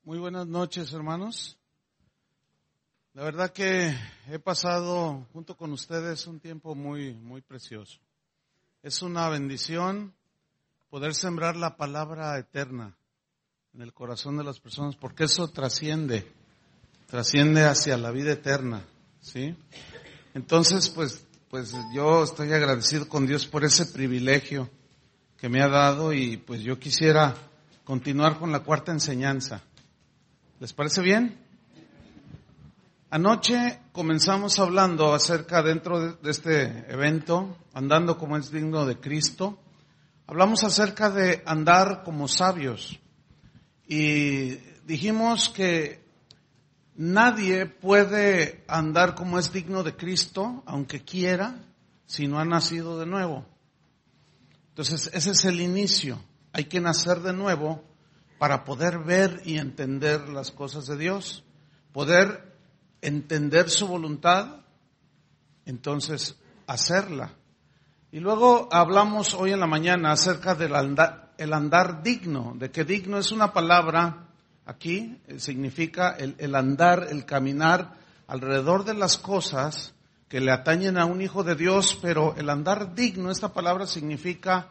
Muy buenas noches, hermanos. La verdad que he pasado junto con ustedes un tiempo muy precioso. Es una bendición poder sembrar la palabra eterna en el corazón de las personas, porque eso trasciende hacia la vida eterna, ¿sí? Entonces, pues yo estoy agradecido con Dios por ese privilegio que me ha dado y pues yo quisiera continuar con la cuarta enseñanza. ¿Les parece bien? Anoche comenzamos hablando acerca dentro de este evento, andando como es digno de Cristo. Hablamos acerca de andar como sabios y dijimos que nadie puede andar como es digno de Cristo, aunque quiera, si no ha nacido de nuevo. Entonces ese es el inicio. Hay que nacer de nuevo para poder ver y entender las cosas de Dios, poder entender su voluntad, entonces hacerla. Y luego hablamos hoy en la mañana acerca del andar digno, de que digno es una palabra aquí, significa el andar, el caminar alrededor de las cosas que le atañen a un hijo de Dios, pero el andar digno, esta palabra significa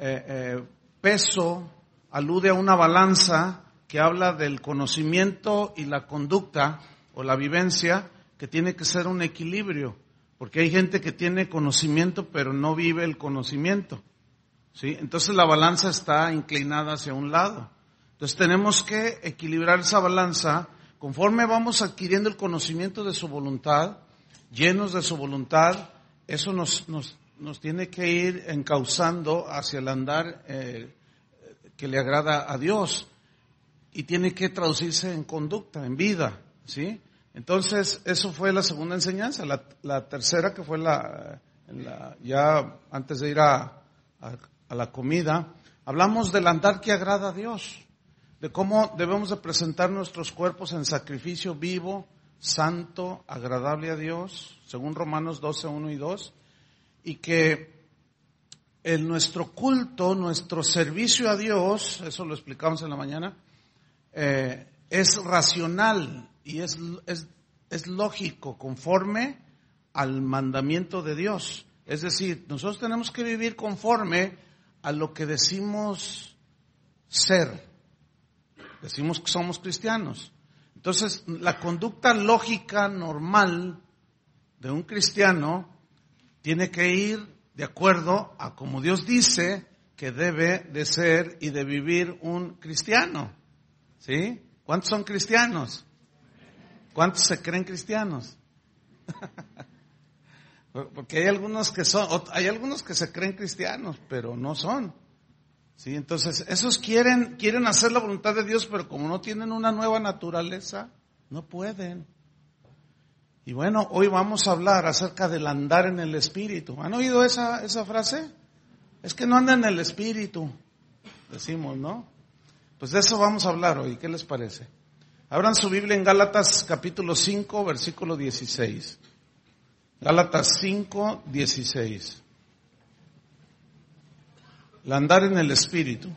peso, alude a una balanza que habla del conocimiento y la conducta o la vivencia, que tiene que ser un equilibrio, porque hay gente que tiene conocimiento pero no vive el conocimiento, ¿sí? Entonces la balanza está inclinada hacia un lado. Entonces tenemos que equilibrar esa balanza conforme vamos adquiriendo el conocimiento de su voluntad, llenos de su voluntad. Eso nos tiene que ir encauzando hacia el andar que le agrada a Dios, y tiene que traducirse en conducta, en vida, ¿sí? Entonces, eso fue la segunda enseñanza. La tercera, que fue ya antes de ir a la comida, hablamos del andar que agrada a Dios, de cómo debemos de presentar nuestros cuerpos en sacrificio vivo, santo, agradable a Dios, según Romanos 12, 1 y 2, y que nuestro culto, nuestro servicio a Dios, eso lo explicamos en la mañana, es racional y es lógico, conforme al mandamiento de Dios. Es decir, nosotros tenemos que vivir conforme a lo que decimos ser. Decimos que somos cristianos. Entonces, la conducta lógica normal de un cristiano tiene que ir de acuerdo a como Dios dice que debe de ser y de vivir un cristiano, ¿sí? ¿Cuántos son cristianos? ¿Cuántos se creen cristianos? Porque hay algunos que se creen cristianos, pero no son, ¿sí? Entonces, esos quieren hacer la voluntad de Dios, pero como no tienen una nueva naturaleza, no pueden. Y bueno, hoy vamos a hablar acerca del andar en el Espíritu. ¿Han oído esa frase? Es que no anda en el Espíritu, decimos, ¿no? Pues de eso vamos a hablar hoy, ¿qué les parece? Abran su Biblia en Gálatas capítulo 5, versículo 16. Gálatas 5, 16. El andar en el Espíritu.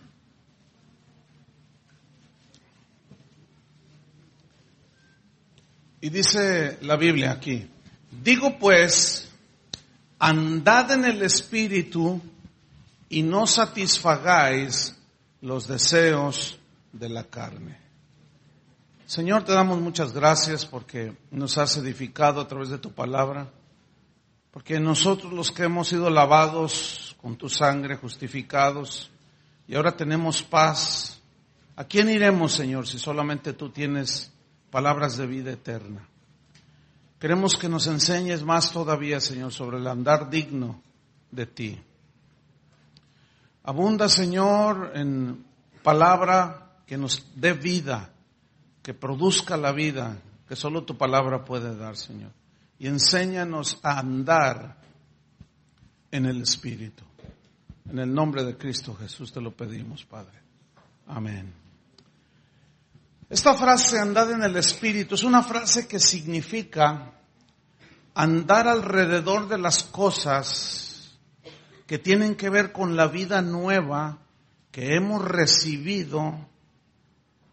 Y dice la Biblia aquí: digo pues, andad en el Espíritu y no satisfagáis los deseos de la carne. Señor, te damos muchas gracias porque nos has edificado a través de tu palabra, porque nosotros los que hemos sido lavados con tu sangre, justificados, y ahora tenemos paz. ¿A quién iremos, Señor, si solamente tú tienes palabras de vida eterna? Queremos que nos enseñes más todavía, Señor, sobre el andar digno de ti. Abunda, Señor, en palabra que nos dé vida, que produzca la vida que solo tu palabra puede dar, Señor. Y enséñanos a andar en el Espíritu. En el nombre de Cristo Jesús te lo pedimos, Padre. Amén. Esta frase, andad en el Espíritu, es una frase que significa andar alrededor de las cosas que tienen que ver con la vida nueva que hemos recibido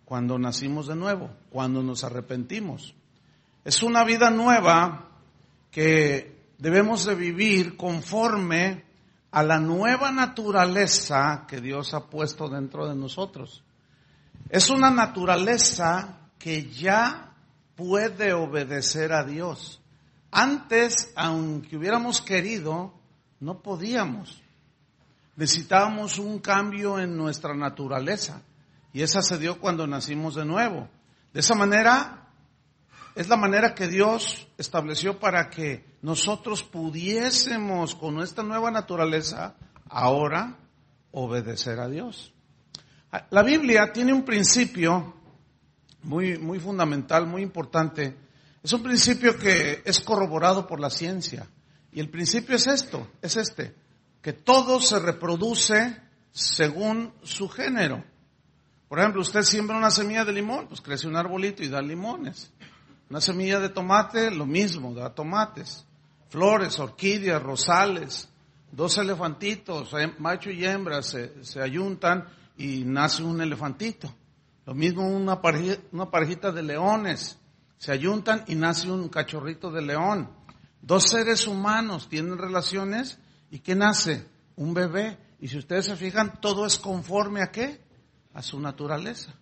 cuando nacimos de nuevo, cuando nos arrepentimos. Es una vida nueva que debemos de vivir conforme a la nueva naturaleza que Dios ha puesto dentro de nosotros. Es una naturaleza que ya puede obedecer a Dios. Antes, aunque hubiéramos querido, no podíamos. Necesitábamos un cambio en nuestra naturaleza. Y esa se dio cuando nacimos de nuevo. De esa manera, es la manera que Dios estableció para que nosotros pudiésemos, con nuestra nueva naturaleza, ahora obedecer a Dios. La Biblia tiene un principio muy fundamental, muy importante. Es un principio que es corroborado por la ciencia. Y el principio es este, que todo se reproduce según su género. Por ejemplo, usted siembra una semilla de limón, pues crece un arbolito y da limones. Una semilla de tomate, lo mismo, da tomates. Flores, orquídeas, rosales, 2 elefantitos, macho y hembra, se ayuntan y nace un elefantito. Lo mismo una parejita de leones, se ayuntan y nace un cachorrito de león. 2 seres humanos tienen relaciones y ¿qué nace? Un bebé. Y si ustedes se fijan, todo es conforme ¿a qué? A su naturaleza.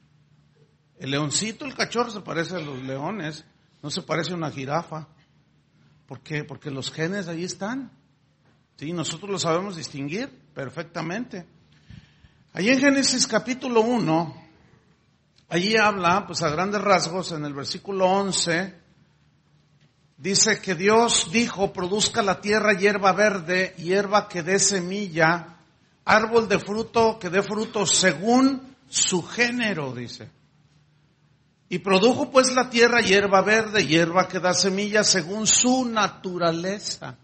El leoncito, el cachorro se parece a los leones, no se parece a una jirafa. ¿Por qué? Porque los genes ahí están. Sí, nosotros lo sabemos distinguir perfectamente. Allí en Génesis capítulo 1, allí habla, pues a grandes rasgos, en el versículo 11, dice que Dios dijo, produzca la tierra hierba verde, hierba que dé semilla, árbol de fruto que dé fruto según su género, dice. Y produjo pues la tierra hierba verde, hierba que da semilla según su naturaleza.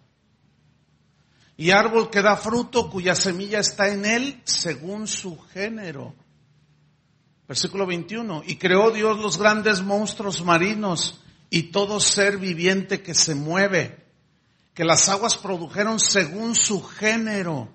Y árbol que da fruto cuya semilla está en él según su género. Versículo 21. Y creó Dios los grandes monstruos marinos y todo ser viviente que se mueve, que las aguas produjeron según su género.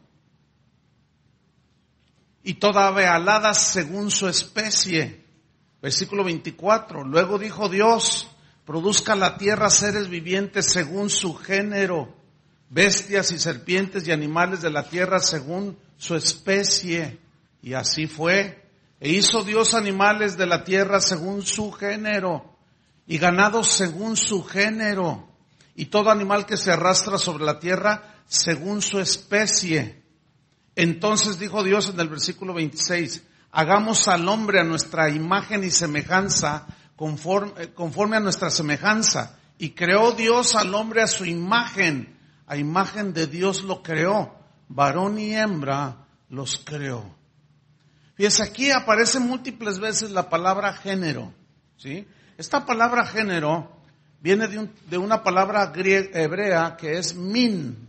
Y toda ave alada según su especie. Versículo 24. Luego dijo Dios, produzca la tierra seres vivientes según su género, bestias y serpientes y animales de la tierra según su especie. Y así fue. E hizo Dios animales de la tierra según su género, y ganados según su género, y todo animal que se arrastra sobre la tierra según su especie. Entonces dijo Dios en el versículo 26, hagamos al hombre a nuestra imagen y semejanza, conforme a nuestra semejanza. Y creó Dios al hombre a su imagen, a imagen de Dios lo creó, varón y hembra los creó. Fíjense, aquí aparece múltiples veces la palabra género, ¿sí? Esta palabra género viene de una palabra hebrea que es min.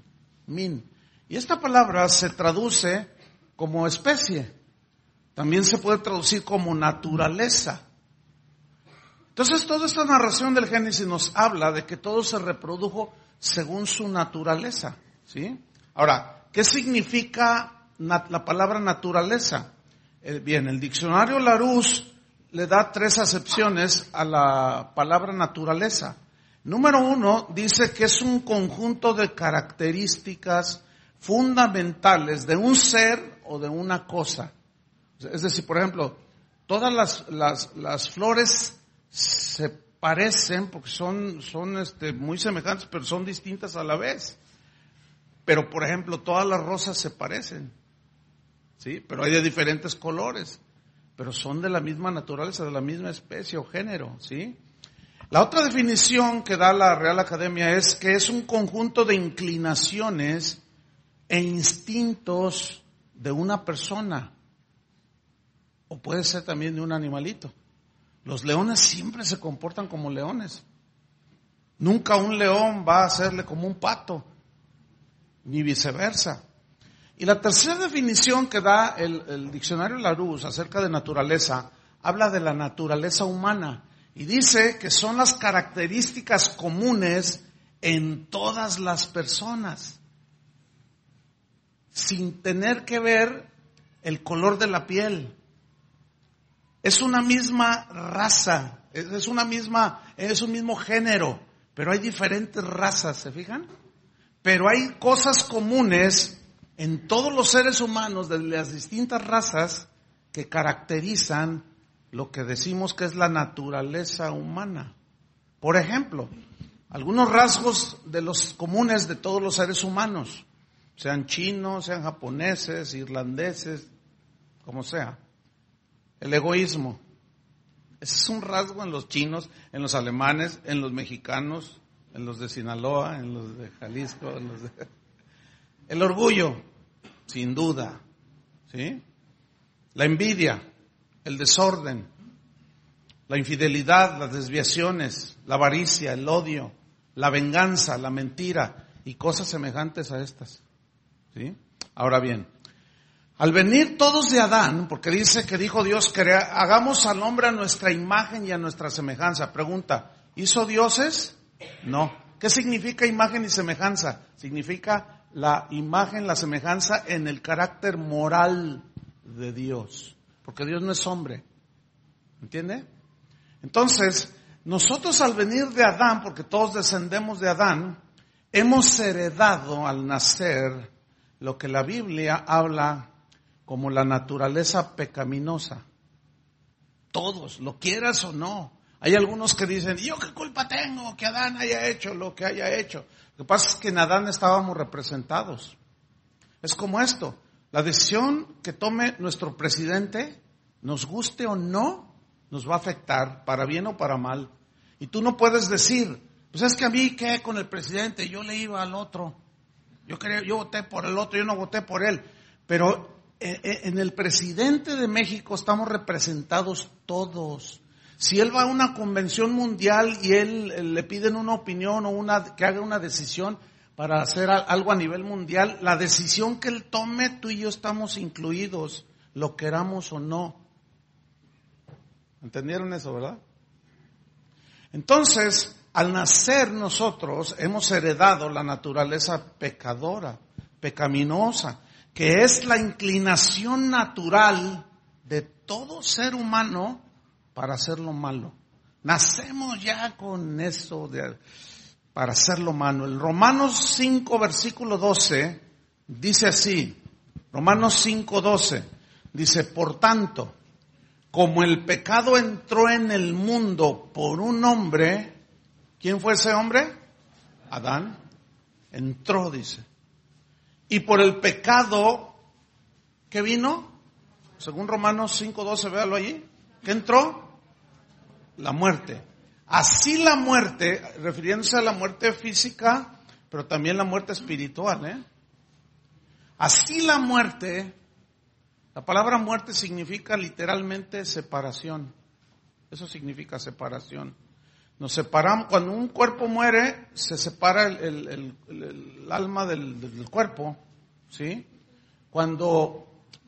Y esta palabra se traduce como especie. También se puede traducir como naturaleza. Entonces, toda esta narración del Génesis nos habla de que todo se reprodujo según su naturaleza, ¿sí? Ahora, ¿qué significa la palabra naturaleza? Bien, el diccionario Larousse le da 3 acepciones a la palabra naturaleza. Número 1, dice que es un conjunto de características fundamentales de un ser o de una cosa. Es decir, por ejemplo, todas las flores se parecen porque son muy semejantes, pero son distintas a la vez. Pero, por ejemplo, todas las rosas se parecen, ¿sí? Pero hay de diferentes colores, pero son de la misma naturaleza, de la misma especie o género, ¿sí? La otra definición que da la Real Academia es que es un conjunto de inclinaciones e instintos de una persona, o puede ser también de un animalito. Los leones siempre se comportan como leones. Nunca un león va a hacerle como un pato, ni viceversa. Y la tercera definición que da el diccionario Larousse acerca de naturaleza, habla de la naturaleza humana y dice que son las características comunes en todas las personas, sin tener que ver el color de la piel, Es una misma raza, es un mismo género, pero hay diferentes razas, ¿se fijan? Pero hay cosas comunes en todos los seres humanos de las distintas razas que caracterizan lo que decimos que es la naturaleza humana. Por ejemplo, algunos rasgos de los comunes de todos los seres humanos, sean chinos, sean japoneses, irlandeses, como sea. El egoísmo. Ese es un rasgo en los chinos, en los alemanes, en los mexicanos, en los de Sinaloa, en los de Jalisco, El orgullo, sin duda, ¿sí? La envidia, el desorden, la infidelidad, las desviaciones, la avaricia, el odio, la venganza, la mentira y cosas semejantes a estas, ¿sí? Ahora bien, al venir todos de Adán, porque dice que dijo Dios que hagamos al hombre a nuestra imagen y a nuestra semejanza. Pregunta, ¿hizo dioses? No. ¿Qué significa imagen y semejanza? Significa la imagen, la semejanza en el carácter moral de Dios. Porque Dios no es hombre. ¿Entiende? Entonces, nosotros al venir de Adán, porque todos descendemos de Adán, hemos heredado al nacer lo que la Biblia habla como la naturaleza pecaminosa. Todos, lo quieras o no. Hay algunos que dicen, ¿yo qué culpa tengo que Adán haya hecho lo que haya hecho? Lo que pasa es que en Adán estábamos representados. Es como esto, la decisión que tome nuestro presidente, nos guste o no, nos va a afectar, para bien o para mal. Y tú no puedes decir, pues es que a mí, ¿qué con el presidente? Yo le iba al otro. Yo voté por el otro, yo no voté por él. Pero en el presidente de México estamos representados todos. Si él va a una convención mundial y él le piden una opinión o que haga una decisión para hacer algo a nivel mundial, la decisión que él tome, tú y yo estamos incluidos, lo queramos o no. ¿Entendieron eso, verdad? Entonces, al nacer nosotros hemos heredado la naturaleza pecadora, pecaminosa, que es la inclinación natural de todo ser humano para hacer lo malo. Nacemos ya con eso para hacer lo malo. El Romanos 5, versículo 12, dice así, Romanos 5, 12, dice, por tanto, como el pecado entró en el mundo por un hombre, ¿quién fue ese hombre? Adán. Entró, dice. Y por el pecado, ¿qué vino? Según Romanos 5:12, véalo allí. ¿Qué entró? La muerte. Así la muerte, refiriéndose a la muerte física, pero también la muerte espiritual, Así la muerte, la palabra muerte significa literalmente separación. Eso significa separación. Nos separamos, cuando un cuerpo muere, se separa el alma del cuerpo, ¿sí? Cuando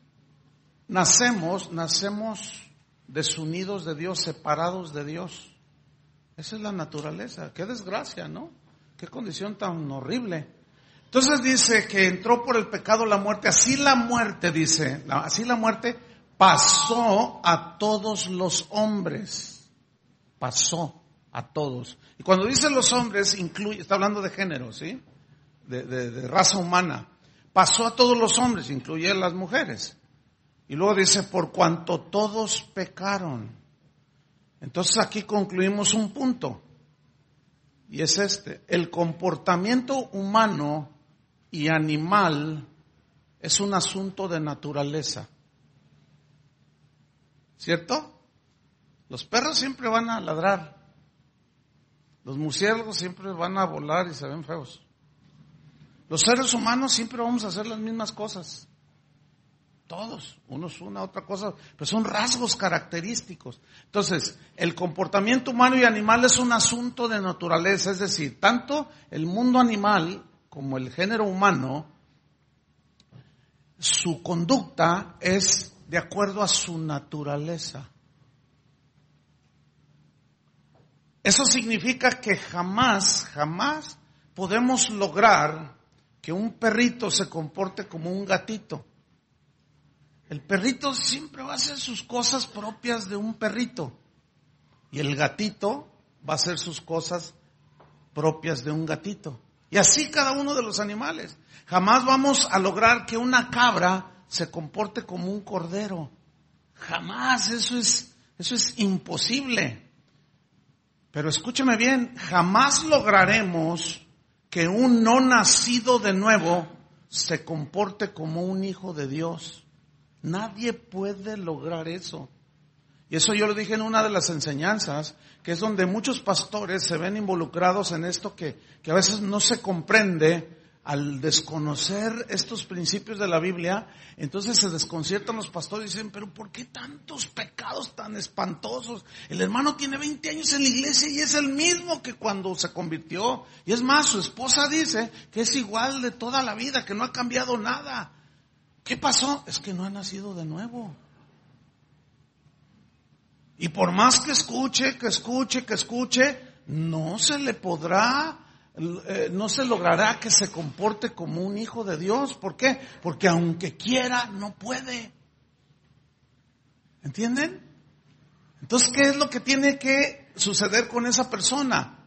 nacemos desunidos de Dios, separados de Dios. Esa es la naturaleza. Qué desgracia, ¿no? Qué condición tan horrible. Entonces dice que entró por el pecado la muerte. Así la muerte, dice, así la muerte pasó a todos los hombres. Pasó a todos. Y cuando dice los hombres, está hablando de género, ¿sí? De raza humana. Pasó a todos los hombres, incluye a las mujeres. Y luego dice, por cuanto todos pecaron. Entonces aquí concluimos un punto. Y es este. El comportamiento humano y animal es un asunto de naturaleza. ¿Cierto? Los perros siempre van a ladrar. Los murciélagos siempre van a volar y se ven feos. Los seres humanos siempre vamos a hacer las mismas cosas. Todos, unos una, otra cosa, pero son rasgos característicos. Entonces, el comportamiento humano y animal es un asunto de naturaleza, es decir, tanto el mundo animal como el género humano, su conducta es de acuerdo a su naturaleza. Eso significa que jamás podemos lograr que un perrito se comporte como un gatito. El perrito siempre va a hacer sus cosas propias de un perrito. Y el gatito va a hacer sus cosas propias de un gatito. Y así cada uno de los animales. Jamás vamos a lograr que una cabra se comporte como un cordero. Jamás, eso es imposible. Pero escúcheme bien, jamás lograremos que un no nacido de nuevo se comporte como un hijo de Dios. Nadie puede lograr eso. Y eso yo lo dije en una de las enseñanzas, que es donde muchos pastores se ven involucrados en esto que a veces no se comprende al desconocer estos principios de la Biblia. Entonces se desconciertan los pastores y dicen, pero ¿por qué tantos pecados tan espantosos? El hermano tiene 20 años en la iglesia y es el mismo que cuando se convirtió. Y es más, su esposa dice que es igual de toda la vida, que no ha cambiado nada. ¿Qué pasó? Es que no ha nacido de nuevo. Y por más que escuche, no se le podrá, no se logrará que se comporte como un hijo de Dios. ¿Por qué? Porque aunque quiera, no puede. ¿Entienden? Entonces, ¿qué es lo que tiene que suceder con esa persona?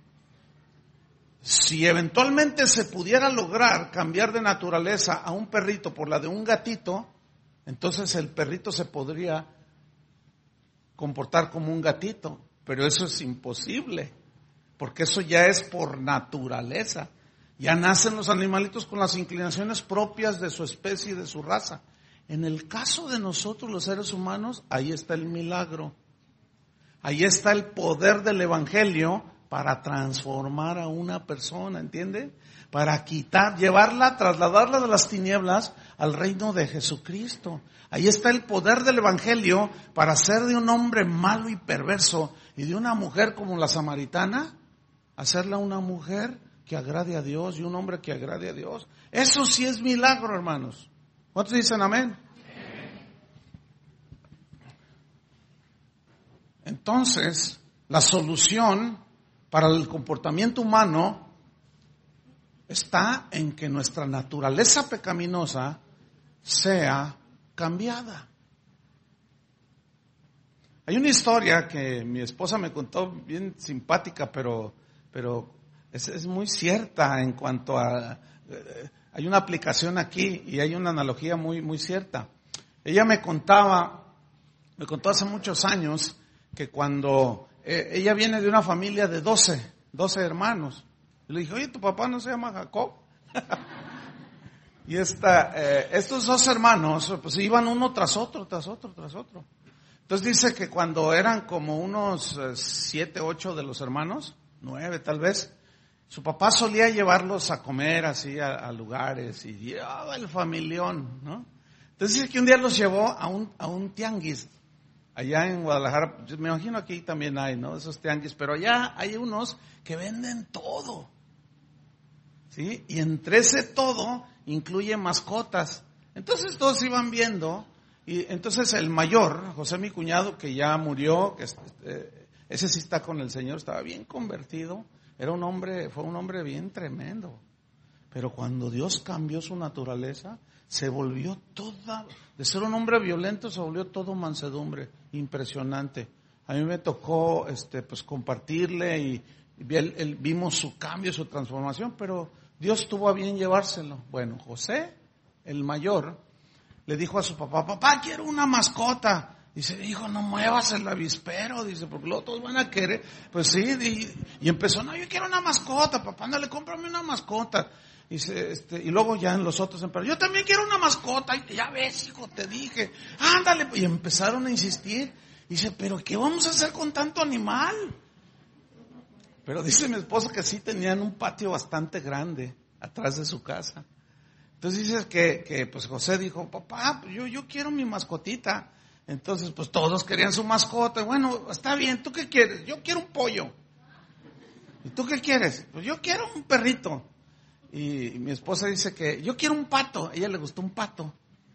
Si eventualmente se pudiera lograr cambiar de naturaleza a un perrito por la de un gatito, entonces el perrito se podría comportar como un gatito, pero eso es imposible, porque eso ya es por naturaleza. Ya nacen los animalitos con las inclinaciones propias de su especie y de su raza. En el caso de nosotros los seres humanos, ahí está el milagro. Ahí está el poder del evangelio para transformar a una persona, ¿entiende? Para llevarla, trasladarla de las tinieblas al reino de Jesucristo. Ahí está el poder del evangelio para hacer de un hombre malo y perverso y de una mujer como la samaritana, hacerla una mujer que agrade a Dios y un hombre que agrade a Dios. Eso sí es milagro, hermanos. ¿Cuántos dicen amén? Entonces, la solución para el comportamiento humano está en que nuestra naturaleza pecaminosa sea cambiada. Hay una historia que mi esposa me contó bien simpática, pero es muy cierta en cuanto a... hay una aplicación aquí y hay una analogía muy cierta. Ella me contó hace muchos años que cuando ella viene de una familia de 12 hermanos. Y le dije, oye, ¿tu papá no se llama Jacob? Y estos 2 hermanos, pues iban uno tras otro. Entonces dice que cuando eran como unos 7, 8 de los hermanos, 9 tal vez, su papá solía llevarlos a comer así a lugares y llevaba el familión, ¿no? Entonces dice que un día los llevó a un tianguis. Allá en Guadalajara, me imagino aquí también hay, ¿no? Esos tianguis, pero allá hay unos que venden todo, ¿sí? Y entre ese todo incluye mascotas. Entonces todos iban viendo, y entonces el mayor, José mi cuñado, que ya murió, ese sí está con el Señor, estaba bien convertido, fue un hombre bien tremendo. Pero cuando Dios cambió su naturaleza, se volvió de ser un hombre violento, se volvió todo mansedumbre, impresionante. A mí me tocó, pues compartirle y vimos su cambio, su transformación, pero Dios tuvo a bien llevárselo. Bueno, José, el mayor, le dijo a su papá, quiero una mascota. Dice, hijo, no muevas el avispero, dice, porque luego todos van a querer. Pues sí, y empezó, no, yo quiero una mascota, papá, ándale, cómprame una mascota. Dice, y luego ya en los otros empezaron, yo también quiero una mascota. Y ya ves, hijo, te dije, ándale. Y empezaron a insistir. Dice, pero ¿qué vamos a hacer con tanto animal? Pero dice mi esposa que sí tenían un patio bastante grande atrás de su casa. Entonces dice que pues José dijo, papá, yo quiero mi mascotita. Entonces pues todos querían su mascota. Bueno, está bien, ¿tú qué quieres? Yo quiero un pollo. ¿Y tú qué quieres? Pues yo quiero un perrito. Y mi esposa dice que yo quiero un pato. A ella le gustó un pato.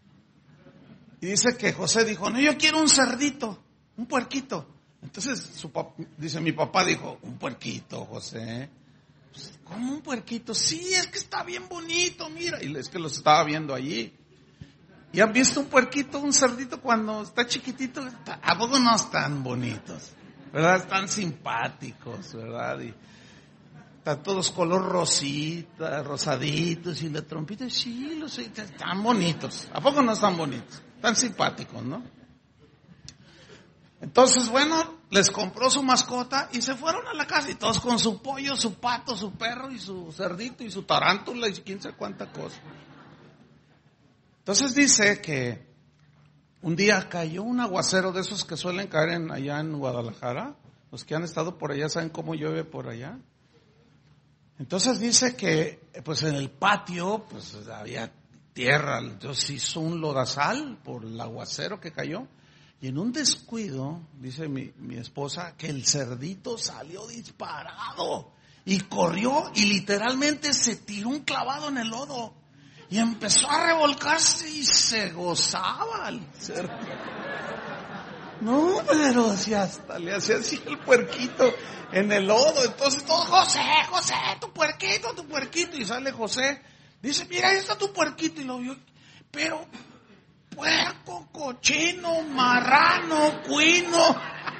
Y dice que José dijo, no, yo quiero un cerdito, un puerquito. Entonces dice mi papá dijo, un puerquito, José. Pues, ¿cómo un puerquito? Sí, es que está bien bonito, mira. Y es que los estaba viendo allí. ¿Y han visto un puerquito, un cerdito cuando está chiquitito? ¿A poco no están bonitos? ¿Verdad? Están simpáticos, ¿verdad? Y están todos color rosita, rosaditos y la trompita, sí, están bonitos. ¿A poco no están bonitos? Están simpáticos, ¿no? Entonces, bueno, les compró su mascota y se fueron a la casa y todos con su pollo, su pato, su perro y su cerdito y su tarántula y quién sabe cuánta cosa. Entonces dice que un día cayó un aguacero de esos que suelen caer allá en Guadalajara. Los que han estado por allá saben cómo llueve por allá. Entonces dice que pues en el patio pues había tierra, entonces hizo un lodazal por el aguacero que cayó. Y en un descuido, dice mi esposa, que el cerdito salió disparado y corrió y literalmente se tiró un clavado en el lodo y empezó a revolcarse y se gozaba el cerdo. No, pero si hasta le hacía así el puerquito en el lodo. Entonces todos, José, tu puerquito. Y sale José, dice, mira, ahí está tu puerquito. Y lo vio, pero puerco, cochino, marrano, cuino.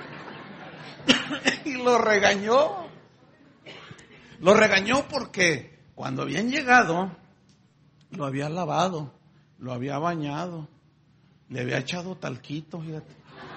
Y lo regañó. Lo regañó porque cuando habían llegado, lo había lavado, lo había bañado, le había echado talquito, fíjate.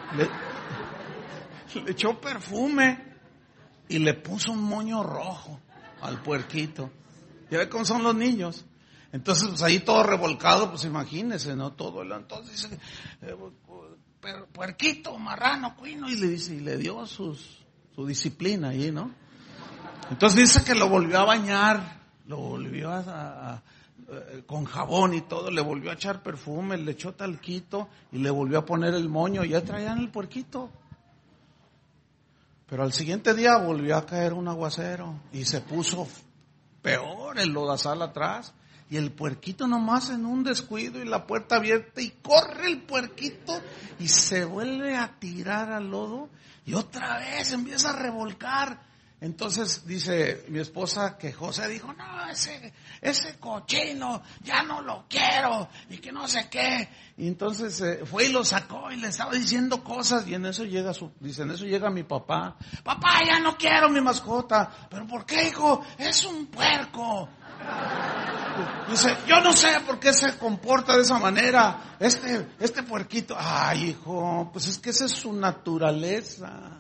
Le echó perfume y le puso un moño rojo al puerquito. Ya ve cómo son los niños. Entonces, pues ahí todo revolcado, pues imagínese, ¿no? Todo el entonces dice, puerquito, marrano, cuino, y le dice, y le dio su disciplina ahí, ¿no? Entonces dice que lo volvió a bañar, lo volvió con jabón y todo, le volvió a echar perfume, le echó talquito y le volvió a poner el moño, y ya traían el puerquito. Pero al siguiente día volvió a caer un aguacero y se puso peor el lodazal atrás. Y el puerquito nomás en un descuido y la puerta abierta y corre el puerquito y se vuelve a tirar al lodo y otra vez empieza a revolcar. Entonces dice mi esposa que José dijo, no, ese cochino ya no lo quiero y que no sé qué. Y entonces fue y lo sacó y le estaba diciendo cosas y en eso llega mi papá. Papá, ya no quiero mi mascota. ¿Pero por qué, hijo? Es un puerco. Dice, yo no sé por qué se comporta de esa manera, este puerquito. Ay, hijo, pues es que esa es su naturaleza.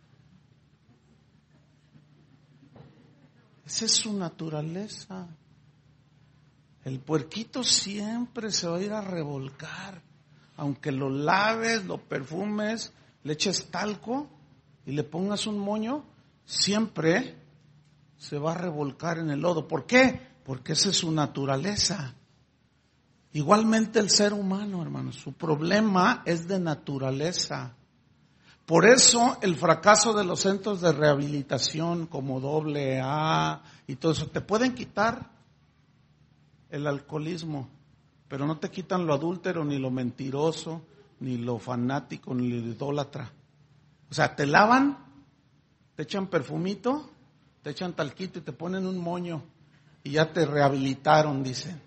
Esa es su naturaleza. El puerquito siempre se va a ir a revolcar. Aunque lo laves, lo perfumes, le eches talco y le pongas un moño, siempre se va a revolcar en el lodo. ¿Por qué? Porque esa es su naturaleza. Igualmente el ser humano, hermanos, su problema es de naturaleza. Por eso el fracaso de los centros de rehabilitación como AA y todo eso, te pueden quitar el alcoholismo, pero no te quitan lo adúltero, ni lo mentiroso, ni lo fanático, ni lo idólatra. O sea, te lavan, te echan perfumito, te echan talquito y te ponen un moño y ya te rehabilitaron, dicen.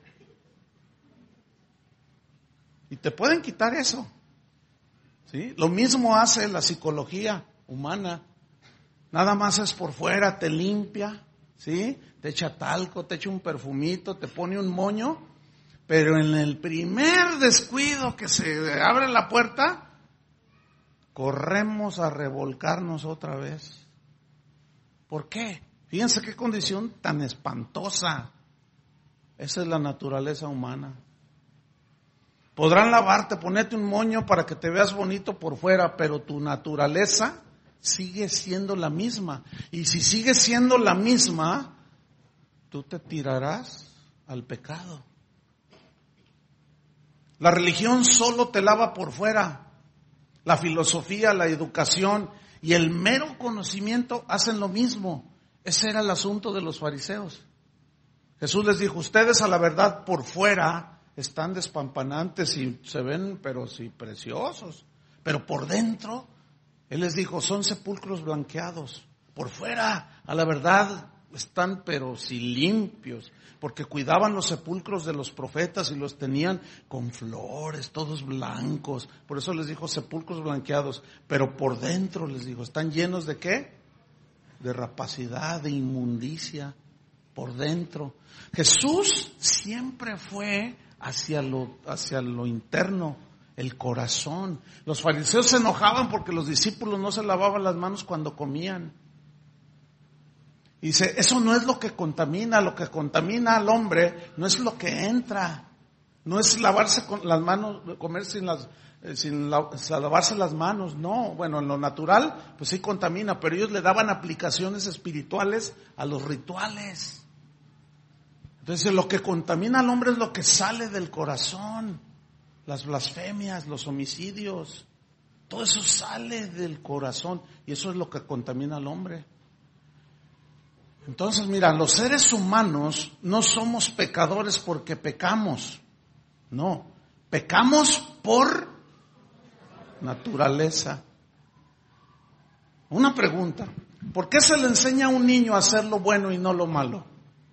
Y te pueden quitar eso. ¿Sí? Lo mismo hace la psicología humana. Nada más es por fuera, te limpia, ¿sí? Te echa talco, te echa un perfumito, te pone un moño, pero en el primer descuido que se abre la puerta, corremos a revolcarnos otra vez. ¿Por qué? Fíjense qué condición tan espantosa. Esa es la naturaleza humana. Podrán lavarte, ponerte un moño para que te veas bonito por fuera, pero tu naturaleza sigue siendo la misma. Y si sigue siendo la misma, tú te tirarás al pecado. La religión solo te lava por fuera. La filosofía, la educación y el mero conocimiento hacen lo mismo. Ese era el asunto de los fariseos. Jesús les dijo, ustedes a la verdad por fuera están despampanantes y se ven, pero sí, preciosos. Pero por dentro, Él les dijo, son sepulcros blanqueados. Por fuera, a la verdad, están pero si limpios, porque cuidaban los sepulcros de los profetas y los tenían con flores, todos blancos. Por eso les dijo sepulcros blanqueados, pero por dentro les dijo, ¿están llenos de qué? De rapacidad, de inmundicia, por dentro. Jesús siempre fue hacia lo interno, el corazón. Los fariseos se enojaban porque los discípulos no se lavaban las manos cuando comían. Y dice, eso no es lo que contamina al hombre no es lo que entra, no es lavarse con las manos, comer sin lavarse las manos, no, bueno, en lo natural, pues sí contamina, pero ellos le daban aplicaciones espirituales a los rituales. Entonces lo que contamina al hombre es lo que sale del corazón, las blasfemias, los homicidios, todo eso sale del corazón y eso es lo que contamina al hombre. Entonces, mira, los seres humanos no somos pecadores porque pecamos, no, pecamos por naturaleza. Una pregunta, ¿por qué se le enseña a un niño a hacer lo bueno y no lo malo?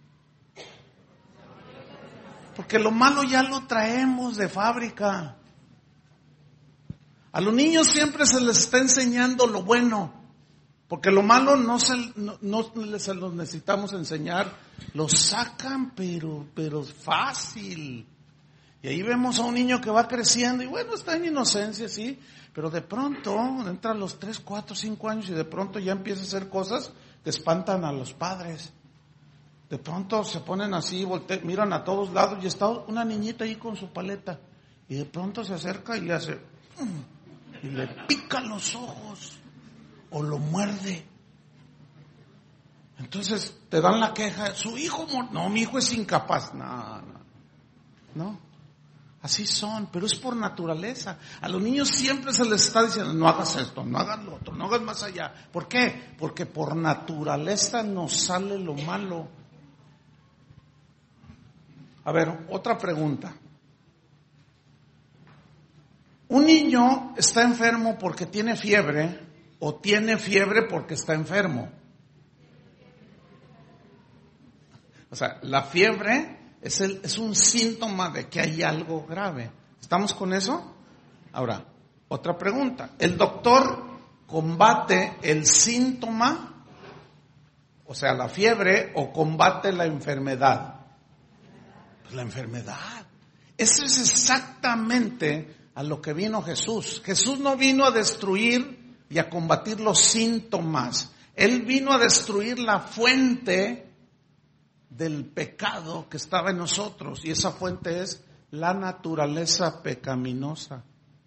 Porque lo malo ya lo traemos de fábrica. A los niños siempre se les está enseñando lo bueno. Porque lo malo no se los necesitamos enseñar, lo sacan pero fácil. Y ahí vemos a un niño que va creciendo y bueno, está en inocencia, sí, pero de pronto entra a los 3, 4, 5 años y de pronto ya empieza a hacer cosas que espantan a los padres. De pronto se ponen así, miran a todos lados y está una niñita ahí con su paleta y de pronto se acerca y le hace y le pica los ojos. O lo muerde. Entonces te dan la queja, su hijo, no, mi hijo es incapaz. No, así son, pero es por naturaleza. A los niños siempre se les está diciendo, no hagas esto, no hagas lo otro, no hagas más allá. ¿Por qué? Porque por naturaleza nos sale lo malo. A ver, otra pregunta. Un niño está enfermo porque tiene fiebre, ¿o tiene fiebre porque está enfermo? O sea, la fiebre es un síntoma de que hay algo grave. ¿Estamos con eso? Ahora, otra pregunta. ¿El doctor combate el síntoma, o sea, la fiebre, o combate la enfermedad? Pues la enfermedad. Eso es exactamente a lo que vino Jesús. Jesús no vino a destruir y a combatir los síntomas. Él vino a destruir la fuente del pecado que estaba en nosotros. Y esa fuente es la naturaleza pecaminosa.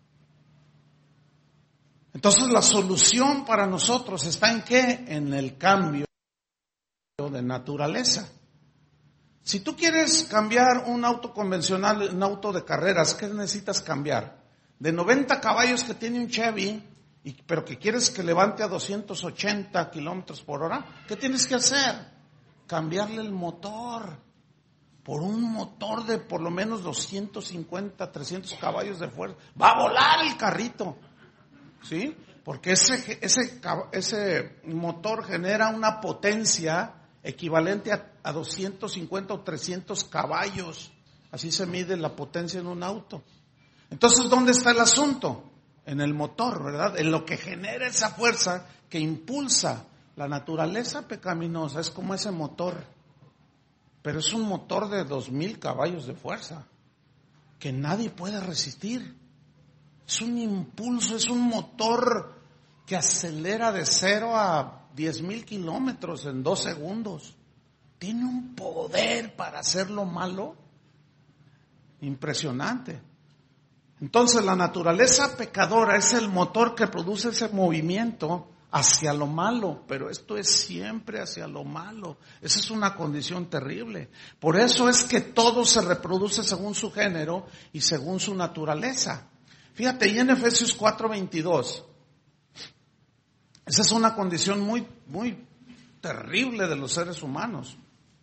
Entonces la solución para nosotros está en ¿qué? En el cambio de naturaleza. Si tú quieres cambiar un auto convencional, un auto de carreras, ¿qué necesitas cambiar? De 90 caballos que tiene un Chevy, pero que quieres que levante a 280 kilómetros por hora, ¿qué tienes que hacer? Cambiarle el motor por un motor de por lo menos 250, 300 caballos de fuerza. Va a volar el carrito, ¿sí? Porque ese motor genera una potencia equivalente a 250 o 300 caballos. Así se mide la potencia en un auto. Entonces, ¿dónde está el asunto? En el motor, ¿verdad? En lo que genera esa fuerza que impulsa. La naturaleza pecaminosa es como ese motor, pero es un motor de 2000 caballos de fuerza que nadie puede resistir. Es un impulso, es un motor que acelera de 0 a 10,000 kilómetros en 2 segundos. Tiene un poder para hacer lo malo impresionante. Entonces la naturaleza pecadora es el motor que produce ese movimiento hacia lo malo, pero esto es siempre hacia lo malo. Esa es una condición terrible. Por eso es que todo se reproduce según su género y según su naturaleza. Fíjate, y en Efesios 4:22, esa es una condición muy, muy terrible de los seres humanos.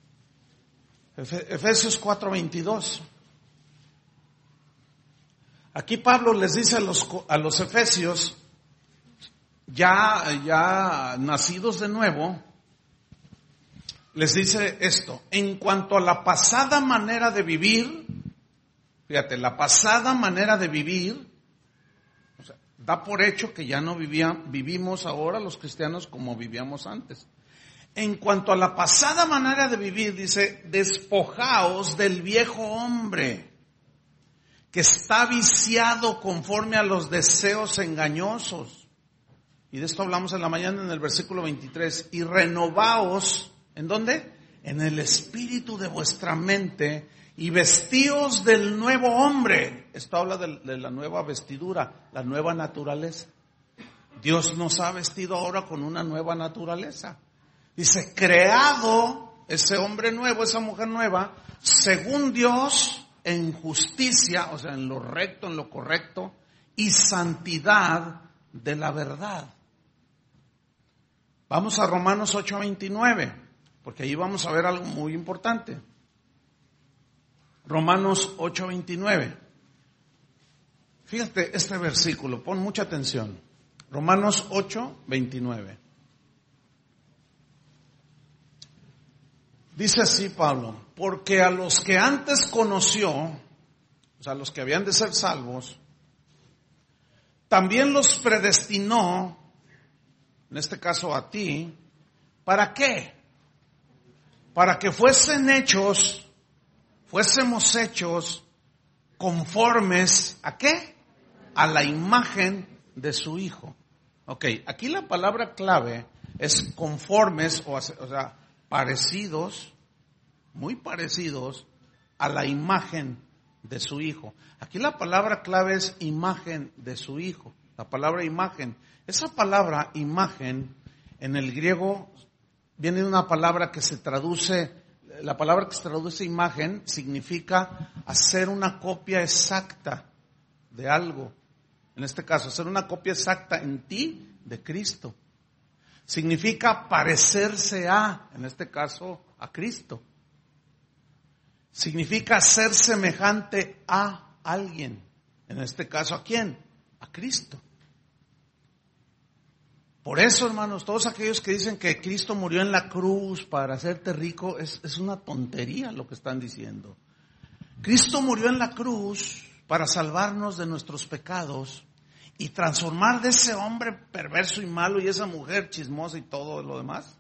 Efesios 4:22. Aquí Pablo les dice a los efesios, ya nacidos de nuevo, les dice esto: en cuanto a la pasada manera de vivir, fíjate, la pasada manera de vivir, o sea, da por hecho que ya no vivimos ahora los cristianos como vivíamos antes. En cuanto a la pasada manera de vivir, dice, despojaos del viejo hombre, que está viciado conforme a los deseos engañosos. Y de esto hablamos en la mañana en el versículo 23. Y renovaos, ¿en dónde? En el espíritu de vuestra mente, y vestíos del nuevo hombre. Esto habla de la nueva vestidura, la nueva naturaleza. Dios nos ha vestido ahora con una nueva naturaleza. Dice, creado ese hombre nuevo, esa mujer nueva, según Dios, en justicia, o sea, en lo recto, en lo correcto, y santidad de la verdad. Vamos a Romanos 8:29, porque ahí vamos a ver algo muy importante. Romanos 8:29. Fíjate este versículo, pon mucha atención. Romanos 8:29. Dice así Pablo: porque a los que antes conoció, o sea, los que habían de ser salvos, también los predestinó, en este caso a ti, ¿para qué? Para que fuésemos hechos conformes ¿a qué? A la imagen de su Hijo. Ok, aquí la palabra clave es conformes, o sea, parecidos, muy parecidos a la imagen de su Hijo. Aquí la palabra clave es imagen de su Hijo. La palabra imagen. Esa palabra imagen en el griego viene de una palabra que se traduce, la palabra que se traduce imagen significa hacer una copia exacta de algo. En este caso, hacer una copia exacta en ti de Cristo. Significa parecerse a, en este caso, a Cristo. Significa ser semejante a alguien. En este caso, ¿a quién? A Cristo. Por eso, hermanos, todos aquellos que dicen que Cristo murió en la cruz para hacerte rico, es una tontería lo que están diciendo. Cristo murió en la cruz para salvarnos de nuestros pecados y transformar de ese hombre perverso y malo y esa mujer chismosa y todo lo demás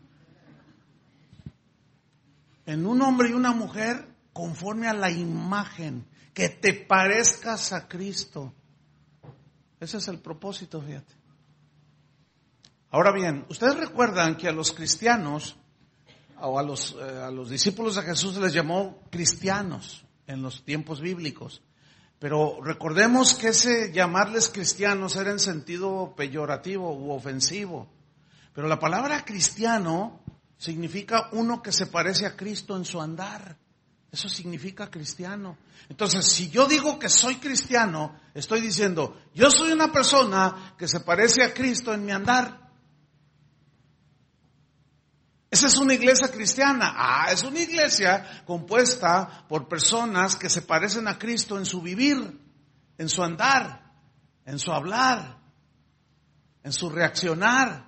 en un hombre y una mujer conforme a la imagen, que te parezcas a Cristo. Ese es el propósito, fíjate. Ahora bien, ustedes recuerdan que a los cristianos o a los discípulos de Jesús les llamó cristianos en los tiempos bíblicos. Pero recordemos que ese llamarles cristianos era en sentido peyorativo u ofensivo. Pero la palabra cristiano significa uno que se parece a Cristo en su andar. Eso significa cristiano. Entonces, si yo digo que soy cristiano, estoy diciendo, yo soy una persona que se parece a Cristo en mi andar. Esa es una iglesia cristiana. Es una iglesia compuesta por personas que se parecen a Cristo en su vivir, en su andar, en su hablar, en su reaccionar.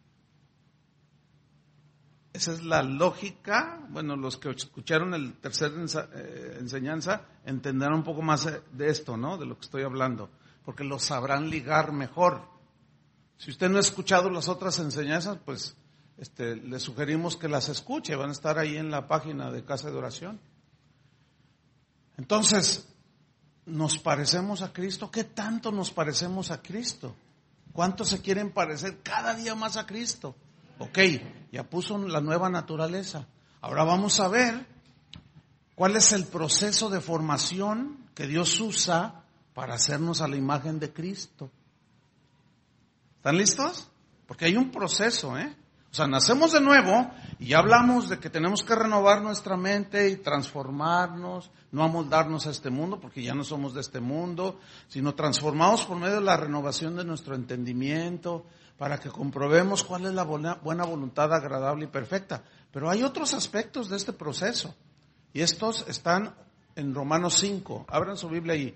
Esa es la lógica. Bueno, los que escucharon el tercer enseñanza entenderán un poco más de esto, ¿no? De lo que estoy hablando, porque lo sabrán ligar mejor. Si usted no ha escuchado las otras enseñanzas, pues le sugerimos que las escuche, van a estar ahí en la página de Casa de Oración. Entonces, ¿nos parecemos a Cristo? ¿Qué tanto nos parecemos a Cristo? ¿Cuántos se quieren parecer cada día más a Cristo? Ok, ya puso la nueva naturaleza. Ahora vamos a ver cuál es el proceso de formación que Dios usa para hacernos a la imagen de Cristo. ¿Están listos? Porque hay un proceso, O sea, nacemos de nuevo y ya hablamos de que tenemos que renovar nuestra mente y transformarnos, no amoldarnos a este mundo, porque ya no somos de este mundo, sino transformados por medio de la renovación de nuestro entendimiento, para que comprobemos cuál es la buena voluntad agradable y perfecta. Pero hay otros aspectos de este proceso, y estos están en Romanos 5. Abran su Biblia ahí.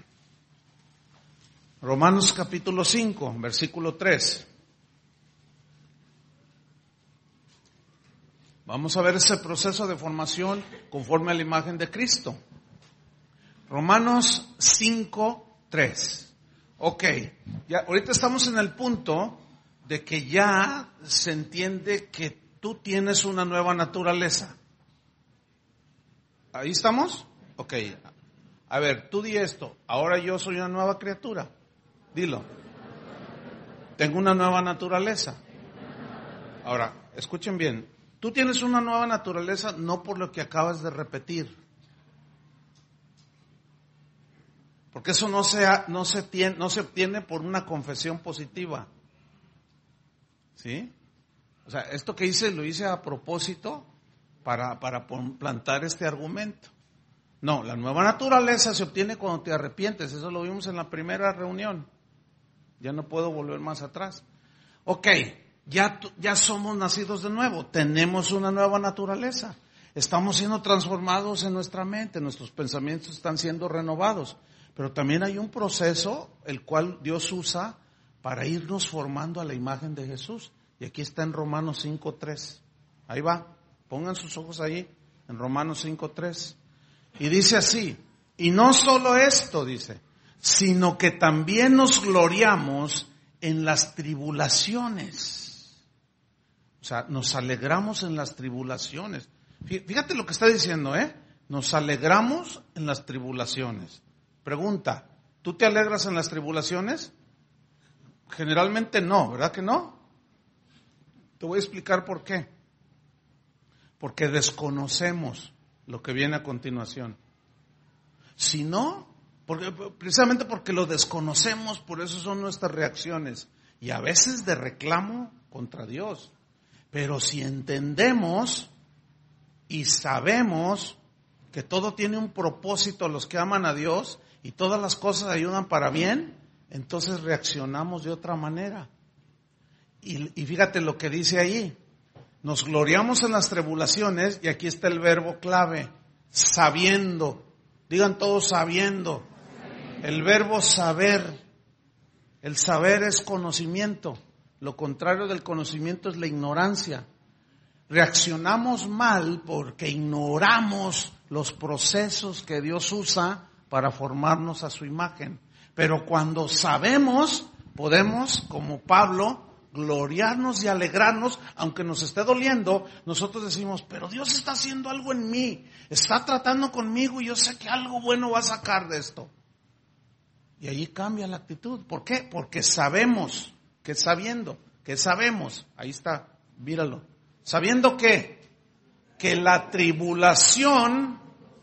Romanos capítulo 5, versículo 3. Vamos a ver ese proceso de formación conforme a la imagen de Cristo. Romanos 5:3. Ok, ya ahorita estamos en el punto de que ya se entiende que tú tienes una nueva naturaleza. ¿Ahí estamos? Ok. A ver, tú di esto. Ahora yo soy una nueva criatura. Dilo. Tengo una nueva naturaleza. Ahora, escuchen bien. Tú tienes una nueva naturaleza no por lo que acabas de repetir. Porque eso no se obtiene por una confesión positiva. ¿Sí? O sea, esto que hice lo hice a propósito para plantar este argumento. No, la nueva naturaleza se obtiene cuando te arrepientes. Eso lo vimos en la primera reunión. Ya no puedo volver más atrás. Ok, ya somos nacidos de nuevo. Tenemos una nueva naturaleza. Estamos siendo transformados en nuestra mente. Nuestros pensamientos están siendo renovados. Pero también hay un proceso el cual Dios usa para irnos formando a la imagen de Jesús. Y aquí está en Romanos 5:3. Ahí va. Pongan sus ojos ahí. En Romanos 5:3. Y dice así. Y no solo esto, dice, sino que también nos gloriamos en las tribulaciones. O sea, nos alegramos en las tribulaciones. Fíjate lo que está diciendo, Nos alegramos en las tribulaciones. Pregunta, ¿tú te alegras en las tribulaciones? Generalmente no, ¿verdad que no? Te voy a explicar por qué. Porque desconocemos lo que viene a continuación. Si no, precisamente porque lo desconocemos, por eso son nuestras reacciones. Y a veces de reclamo contra Dios. Pero si entendemos y sabemos que todo tiene un propósito a los que aman a Dios y todas las cosas ayudan para bien, entonces reaccionamos de otra manera. Y fíjate lo que dice ahí. Nos gloriamos en las tribulaciones, y aquí está el verbo clave, sabiendo. Digan todos sabiendo. El verbo saber. El saber es conocimiento. Lo contrario del conocimiento es la ignorancia. Reaccionamos mal porque ignoramos los procesos que Dios usa para formarnos a su imagen. Pero cuando sabemos, podemos, como Pablo, gloriarnos y alegrarnos, aunque nos esté doliendo. Nosotros decimos, pero Dios está haciendo algo en mí, está tratando conmigo y yo sé que algo bueno va a sacar de esto. Y allí cambia la actitud. ¿Por qué? Porque sabemos, que sabemos, ahí está, míralo. ¿Sabiendo qué? Que la tribulación,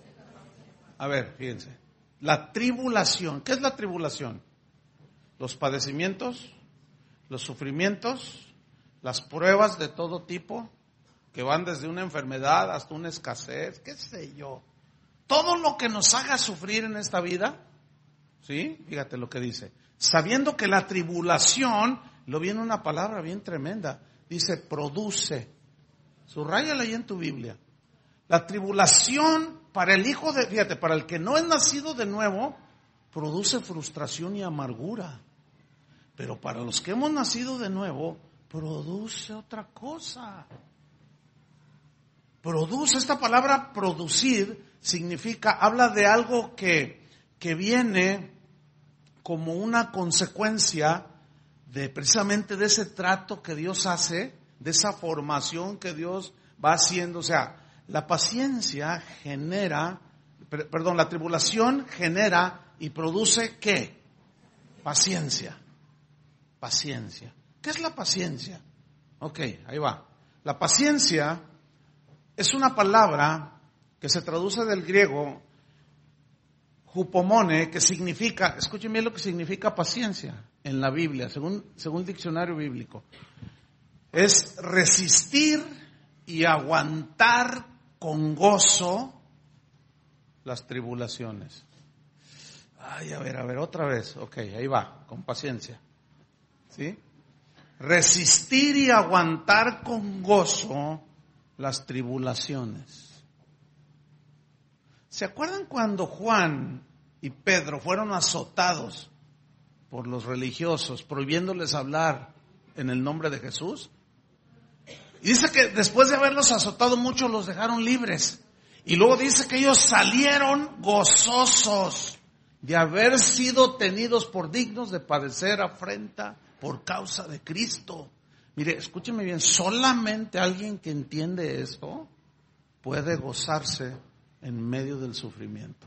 a ver, fíjense, la tribulación, ¿qué es la tribulación? Los padecimientos, los sufrimientos, las pruebas de todo tipo, que van desde una enfermedad hasta una escasez, qué sé yo. Todo lo que nos haga sufrir en esta vida, ¿sí? Fíjate lo que dice. Sabiendo que la tribulación, lo viene una palabra bien tremenda, dice produce. Subráyala ahí en tu Biblia. La tribulación para el hijo de, fíjate, para el que no es nacido de nuevo, produce frustración y amargura. Pero para los que hemos nacido de nuevo, produce otra cosa. Produce, esta palabra producir significa, habla de algo que viene como una consecuencia de precisamente de ese trato que Dios hace, de esa formación que Dios va haciendo. O sea, la paciencia genera, la tribulación genera y produce ¿qué? Paciencia. Paciencia. ¿Qué es la paciencia? Ok, ahí va. La paciencia es una palabra que se traduce del griego hupomone, que significa, escuchen bien lo que significa paciencia en la Biblia, según el diccionario bíblico. Es resistir y aguantar con gozo las tribulaciones. Ay, a ver, otra vez. Ok, ahí va, con paciencia. ¿Sí? Resistir y aguantar con gozo las tribulaciones. ¿Se acuerdan cuando Juan y Pedro fueron azotados por los religiosos, prohibiéndoles hablar en el nombre de Jesús? Y dice que después de haberlos azotado mucho, los dejaron libres. Y luego dice que ellos salieron gozosos de haber sido tenidos por dignos de padecer afrenta por causa de Cristo. Mire, escúcheme bien, solamente alguien que entiende esto puede gozarse en medio del sufrimiento.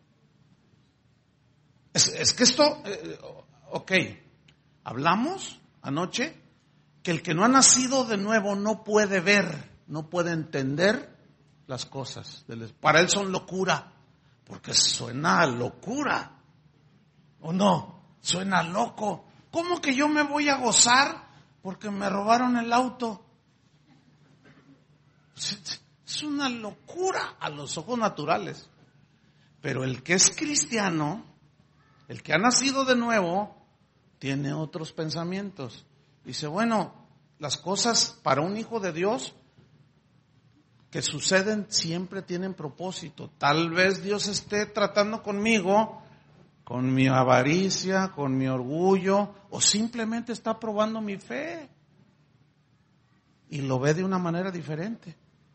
Es que esto, ok, hablamos anoche que el que no ha nacido de nuevo no puede ver, no puede entender las cosas. Para él son locura, porque suena a locura, ¿o no? Suena loco. ¿Cómo que yo me voy a gozar porque me robaron el auto? Es una locura a los ojos naturales. Pero el que es cristiano, el que ha nacido de nuevo, tiene otros pensamientos. Dice, bueno, las cosas para un hijo de Dios que suceden siempre tienen propósito. Tal vez Dios esté tratando conmigo, con mi avaricia, con mi orgullo, o simplemente está probando mi fe. Y lo ve de una manera diferente.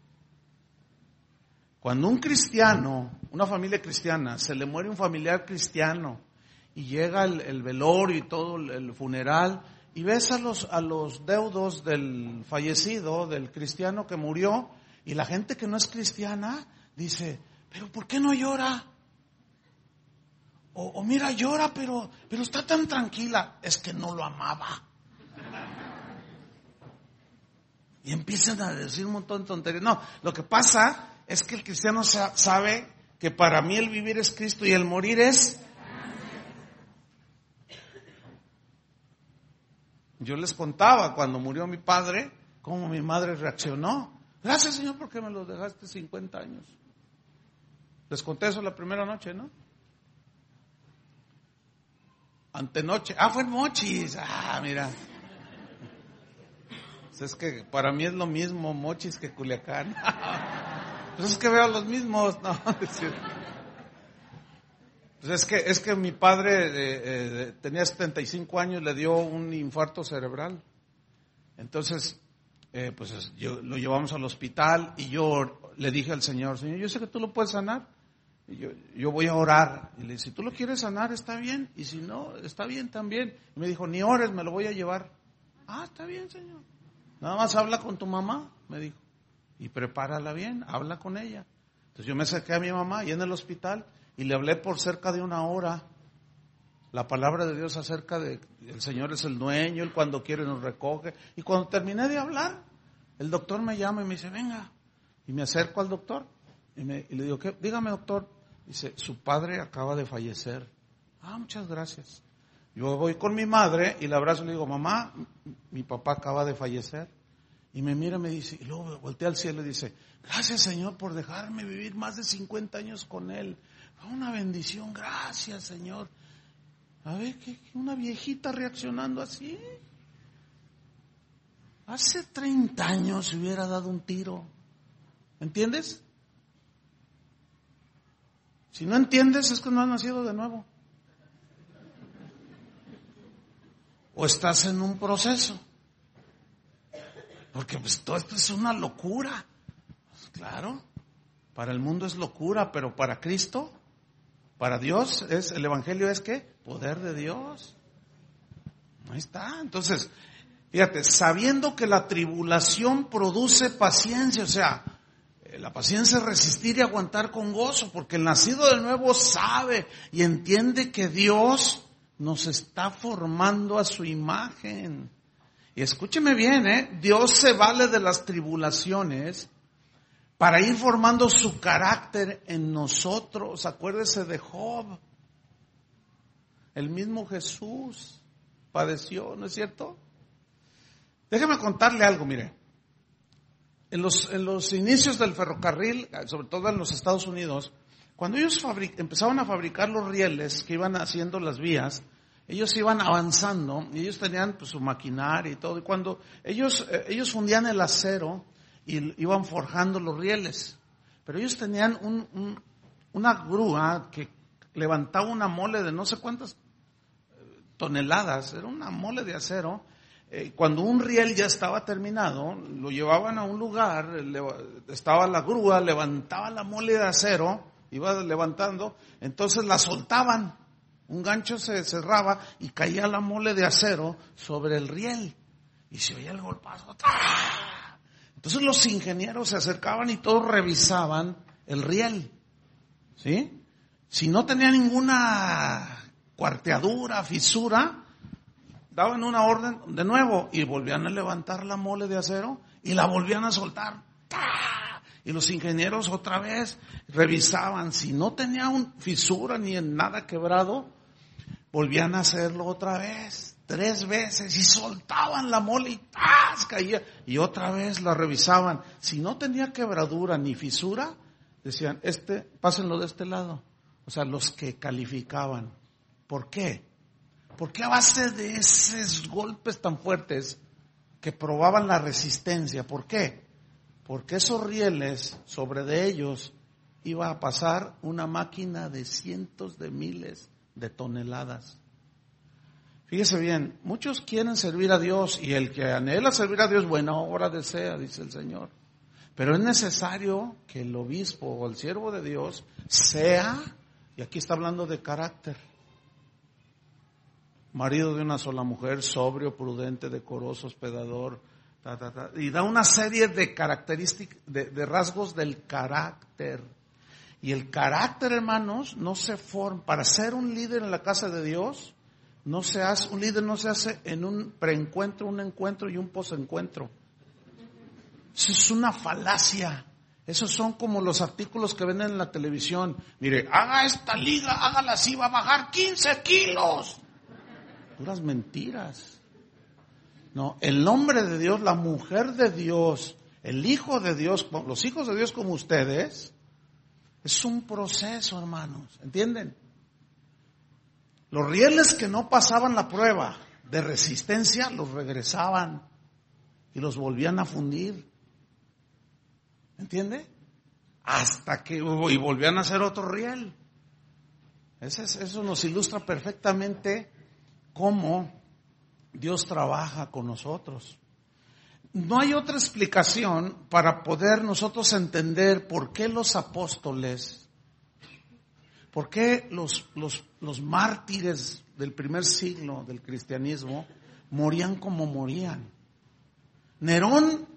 Cuando un cristiano, una familia cristiana, se le muere un familiar cristiano y llega el velorio y todo el funeral y ves a los deudos del fallecido, del cristiano que murió, y la gente que no es cristiana dice, pero ¿por qué no llora? O mira, llora, pero está tan tranquila. Es que no lo amaba. Y empiezan a decir un montón de tonterías. No, lo que pasa es que el cristiano sabe que para mí el vivir es Cristo y el morir es... Yo les contaba cuando murió mi padre, cómo mi madre reaccionó. Gracias, Señor, porque me lo dejaste 50 años. Les conté eso la primera noche, ¿no? Antenoche. Fue en Mochis. Mira. Pues es que para mí es lo mismo Mochis que Culiacán. Pues es que veo los mismos, ¿no? Pues es que mi padre tenía 75 años, le dio un infarto cerebral. Entonces, pues lo llevamos al hospital y yo le dije al Señor, yo sé que tú lo puedes sanar. Y yo voy a orar. Y le dije, si tú lo quieres sanar, está bien. Y si no, está bien también. Y me dijo, ni ores, me lo voy a llevar. Está bien, Señor. Nada más habla con tu mamá, me dijo. Y prepárala bien, habla con ella. Entonces yo me acerqué a mi mamá y en el hospital y le hablé por cerca de una hora la palabra de Dios acerca de el Señor es el dueño, Él cuando quiere nos recoge. Y cuando terminé de hablar, el doctor me llama y me dice, venga. Y me acerco al doctor y le digo, ¿qué? Dígame, doctor. Dice, su padre acaba de fallecer. Muchas gracias. Yo voy con mi madre y la abrazo y le digo, mamá, mi papá acaba de fallecer. Y me mira y me dice, y luego voltea al cielo y dice, gracias, Señor, por dejarme vivir más de 50 años con él. Fue una bendición, gracias, Señor. A ver, ¿qué una viejita reaccionando así? Hace 30 años se hubiera dado un tiro. ¿Entiendes? Si no entiendes es que no has nacido de nuevo. O estás en un proceso. Porque pues todo esto es una locura. Pues, claro, para el mundo es locura, pero para Cristo, para Dios, el Evangelio es ¿qué? Poder de Dios. Ahí está. Entonces, fíjate, sabiendo que la tribulación produce paciencia, o sea, la paciencia es resistir y aguantar con gozo, porque el nacido de nuevo sabe y entiende que Dios nos está formando a su imagen. Y escúcheme bien, Dios se vale de las tribulaciones para ir formando su carácter en nosotros. Acuérdese de Job. El mismo Jesús padeció, ¿no es cierto? Déjeme contarle algo, mire. En los inicios del ferrocarril, sobre todo en los Estados Unidos, cuando ellos empezaban a fabricar los rieles que iban haciendo las vías, ellos iban avanzando y ellos tenían pues, su maquinaria y todo. Y cuando ellos fundían el acero y iban forjando los rieles, pero ellos tenían una grúa que levantaba una mole de no sé cuántas toneladas, era una mole de acero. cuando un riel ya estaba terminado, lo llevaban a un lugar, estaba la grúa, levantaba la mole de acero, iba levantando, entonces la soltaban, un gancho se cerraba y caía la mole de acero sobre el riel y se oía el golpazo. ¡Ah! Entonces los ingenieros se acercaban y todos revisaban el riel, ¿sí? Si no tenía ninguna cuarteadura, fisura, daban una orden de nuevo y volvían a levantar la mole de acero y la volvían a soltar. ¡Ah! Y los ingenieros otra vez revisaban. Si no tenía fisura ni en nada quebrado, volvían a hacerlo otra vez, 3 veces, y soltaban la mole y ¡tas! Caía. Y otra vez la revisaban. Si no tenía quebradura ni fisura, decían, pásenlo de este lado. O sea, los que calificaban. ¿Por qué? Porque a base de esos golpes tan fuertes que probaban la resistencia. ¿Por qué? Porque esos rieles, sobre de ellos, iba a pasar una máquina de cientos de miles de toneladas. Fíjese bien, muchos quieren servir a Dios y el que anhela servir a Dios, buena obra desea, dice el Señor. Pero es necesario que el obispo o el siervo de Dios sea, y aquí está hablando de carácter, marido de una sola mujer, sobrio, prudente, decoroso, hospedador, y da una serie de características, de rasgos del carácter. Y el carácter, hermanos, no se forma, para ser un líder en la casa de Dios, un líder no se hace en un preencuentro, un encuentro y un posencuentro. Eso es una falacia. Esos son como los artículos que ven en la televisión. Mire, haga esta liga, hágala así, va a bajar 15 kilos. Puras mentiras. No, el hombre de Dios, la mujer de Dios, el hijo de Dios, los hijos de Dios como ustedes, es un proceso, hermanos, ¿entienden? Los rieles que no pasaban la prueba de resistencia, los regresaban y los volvían a fundir. ¿Entiende? Hasta que, y volvían a hacer otro riel. Eso nos ilustra perfectamente cómo Dios trabaja con nosotros. No hay otra explicación para poder nosotros entender por qué los apóstoles, por qué los mártires del primer siglo del cristianismo morían como morían. Nerón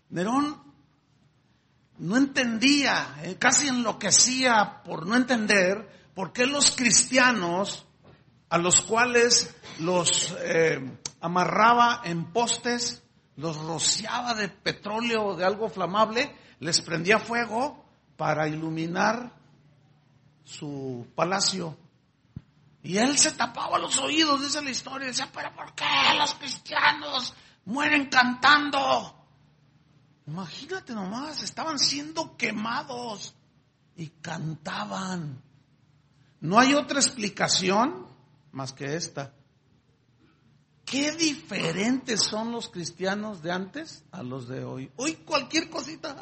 no entendía, casi enloquecía por no entender por qué los cristianos, a los cuales los amarraba en postes, los rociaba de petróleo o de algo flamable, les prendía fuego para iluminar su palacio. Y él se tapaba los oídos, dice la historia, y decía, pero ¿por qué los cristianos mueren cantando? Imagínate nomás, estaban siendo quemados y cantaban. No hay otra explicación más que esta. ¿Qué diferentes son los cristianos de antes a los de hoy? Hoy cualquier cosita.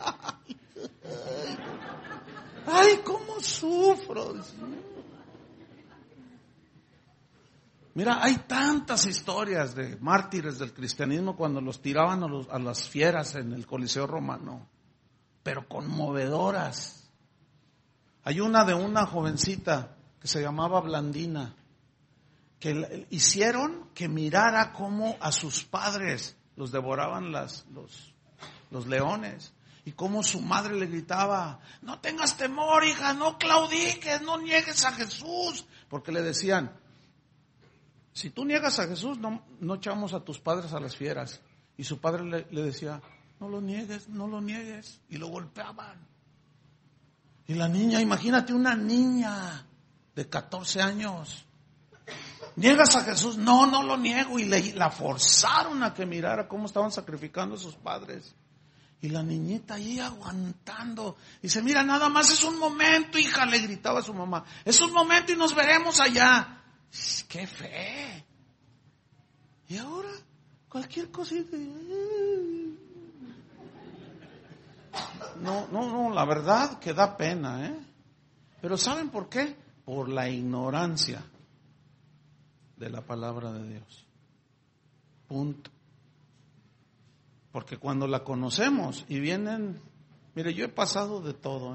Ay, cómo sufro. Mira, hay tantas historias de mártires del cristianismo cuando los tiraban a las fieras en el Coliseo Romano, pero conmovedoras. Hay una de una jovencita que se llamaba Blandina, que hicieron que mirara cómo a sus padres los devoraban los leones, y cómo su madre le gritaba, no tengas temor, hija, no claudiques, no niegues a Jesús, porque le decían, si tú niegas a Jesús, no echamos a tus padres a las fieras. Y su padre le decía, no lo niegues, y lo golpeaban. Y la niña, imagínate una niña de 14 años, ¿niegas a Jesús? No lo niego. Y la forzaron a que mirara cómo estaban sacrificando a sus padres. Y la niñita ahí aguantando. Dice, mira, nada más es un momento, hija, le gritaba a su mamá. Es un momento y nos veremos allá. ¡Qué fe! Y ahora, cualquier cosita. No, la verdad que da pena, ¿eh? Pero ¿saben por qué? Por la ignorancia de la palabra de Dios. Punto. Porque cuando la conocemos y vienen, mire, yo he pasado de todo,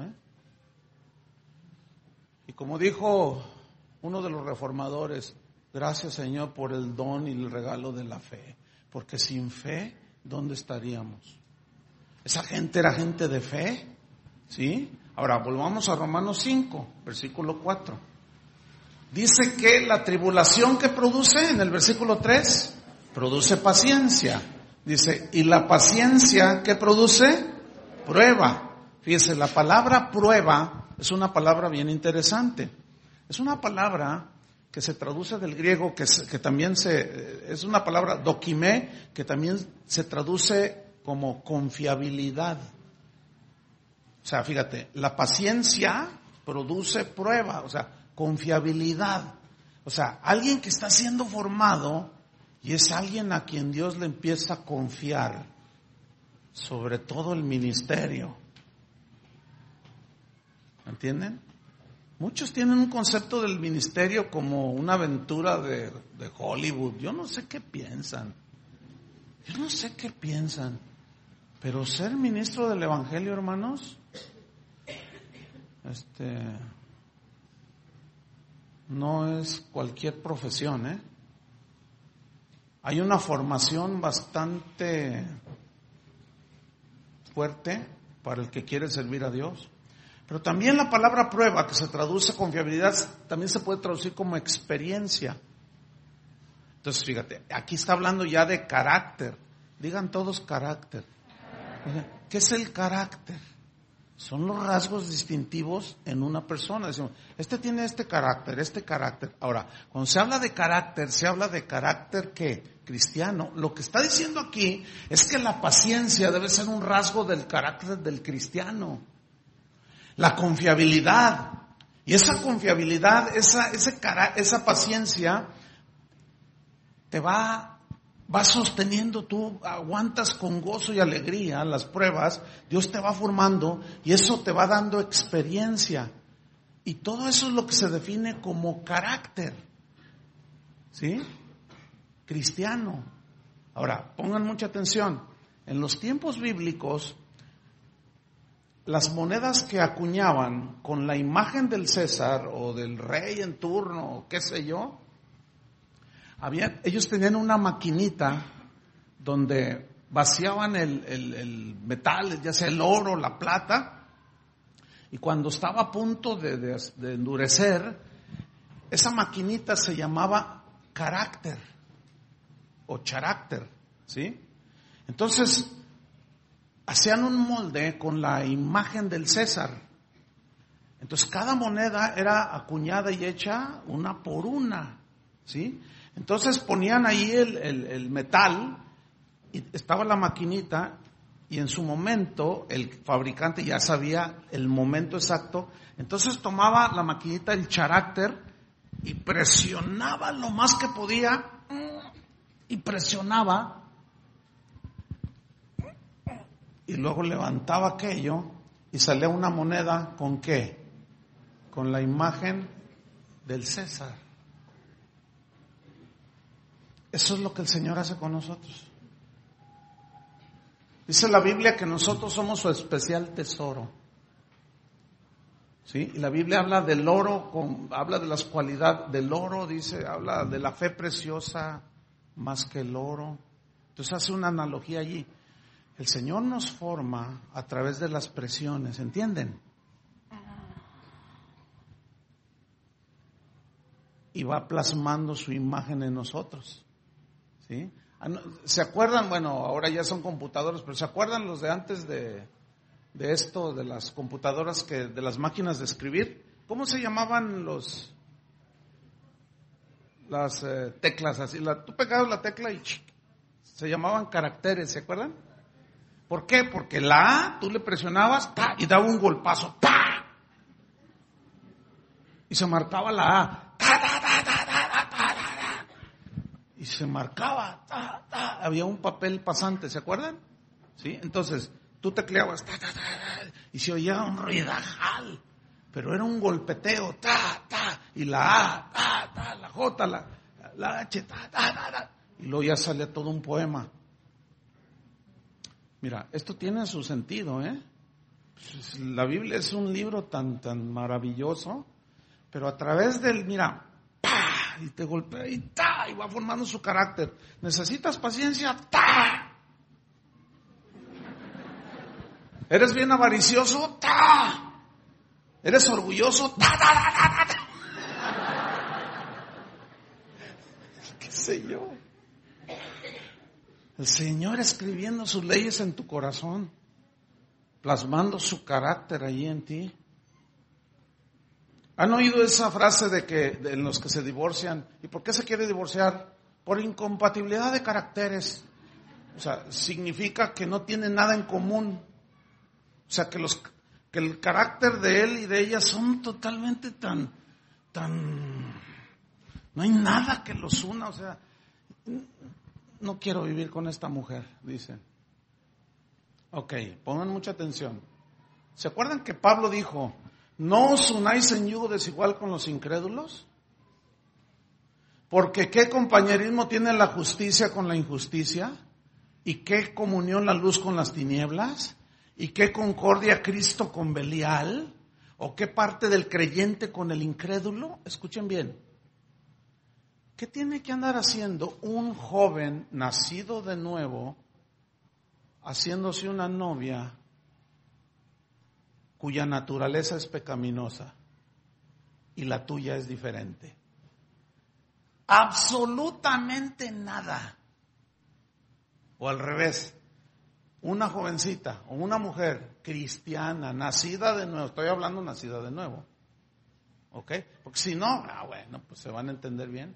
Y como dijo uno de los reformadores, gracias Señor por el don y el regalo de la fe, porque sin fe, ¿dónde estaríamos? Esa gente era gente de fe, ¿sí? Ahora, volvamos a Romanos 5, versículo 4. Dice que la tribulación que produce, en el versículo 3, produce paciencia. Dice, y la paciencia que produce, prueba. Fíjese, la palabra prueba es una palabra bien interesante. Es una palabra que se traduce del griego, que también es una palabra dokimé, que también se traduce como confiabilidad. O sea, fíjate, la paciencia produce prueba, o sea, confiabilidad. O sea, alguien que está siendo formado y es alguien a quien Dios le empieza a confiar sobre todo el ministerio. ¿Entienden? Muchos tienen un concepto del ministerio como una aventura de Hollywood. Yo no sé qué piensan. Pero ser ministro del Evangelio, hermanos, no es cualquier profesión, Hay una formación bastante fuerte para el que quiere servir a Dios. Pero también la palabra prueba, que se traduce confiabilidad, también se puede traducir como experiencia. Entonces, fíjate, aquí está hablando ya de carácter. Digan todos carácter. ¿Qué es el carácter? Son los rasgos distintivos en una persona. Decimos, tiene este carácter. Ahora, cuando se habla de carácter ¿qué? Cristiano. Lo que está diciendo aquí es que la paciencia debe ser un rasgo del carácter del cristiano. La confiabilidad. Y esa confiabilidad, esa paciencia te va sosteniendo, tú aguantas con gozo y alegría las pruebas, Dios te va formando y eso te va dando experiencia. Y todo eso es lo que se define como carácter, ¿sí? Cristiano. Ahora, pongan mucha atención. En los tiempos bíblicos, las monedas que acuñaban con la imagen del César o del rey en turno, o qué sé yo, ellos tenían una maquinita donde vaciaban el metal, ya sea el oro, la plata, y cuando estaba a punto de endurecer, esa maquinita se llamaba carácter o charácter, ¿sí? Entonces, hacían un molde con la imagen del César. Entonces, cada moneda era acuñada y hecha una por una, ¿sí? Entonces ponían ahí el metal y estaba la maquinita y en su momento el fabricante ya sabía el momento exacto. Entonces tomaba la maquinita el charácter y presionaba lo más que podía y presionaba y luego levantaba aquello y salía una moneda ¿con qué? Con la imagen del César. Eso es lo que el Señor hace con nosotros. Dice la Biblia que nosotros somos su especial tesoro. ¿Sí? Y la Biblia habla del oro, habla de las cualidades del oro, habla de la fe preciosa más que el oro. Entonces hace una analogía allí. El Señor nos forma a través de las presiones, ¿entienden? Y va plasmando su imagen en nosotros. ¿Sí? ¿Se acuerdan? Bueno, ahora ya son computadoras, pero ¿se acuerdan los de antes de esto, de las computadoras, de las máquinas de escribir? ¿Cómo se llamaban las teclas así? Tú pegabas la tecla y se llamaban caracteres, ¿se acuerdan? ¿Por qué? Porque la A tú le presionabas y daba un golpazo, y se marcaba la A. Y se marcaba, había un papel pasante, ¿se acuerdan? ¿Sí? Entonces, tú tecleabas, y se oía un ruidajal, pero era un golpeteo, y la A, la J, la H, y luego ya salía todo un poema. Mira, esto tiene su sentido, ¿eh? La Biblia es un libro tan maravilloso, pero a través del, mira, ¡pah! Y te golpea y ¡ta! Y va formando su carácter. ¿Necesitas paciencia? ¡Ta! ¿Eres bien avaricioso? ¡Ta! ¿Eres orgulloso? ¡Ta, ta, ta, ta, ta! ¿Qué sé yo? El Señor escribiendo sus leyes en tu corazón, plasmando su carácter allí en ti. ¿Han oído esa frase de los que se divorcian? ¿Y por qué se quiere divorciar? Por incompatibilidad de caracteres. O sea, significa que no tienen nada en común. O sea, que el carácter de él y de ella son totalmente no hay nada que los una. O sea, no quiero vivir con esta mujer, dicen. Ok, pongan mucha atención. ¿Se acuerdan que Pablo dijo, no os unáis en yugo desigual con los incrédulos? Porque ¿qué compañerismo tiene la justicia con la injusticia? ¿Y qué comunión la luz con las tinieblas? ¿Y qué concordia Cristo con Belial? ¿O qué parte del creyente con el incrédulo? Escuchen bien. ¿Qué tiene que andar haciendo un joven nacido de nuevo, haciéndose una novia cuya naturaleza es pecaminosa y la tuya es diferente? Absolutamente nada. O al revés, una jovencita o una mujer cristiana, nacida de nuevo, estoy hablando nacida de nuevo, ¿ok? Porque si no, bueno, pues se van a entender bien.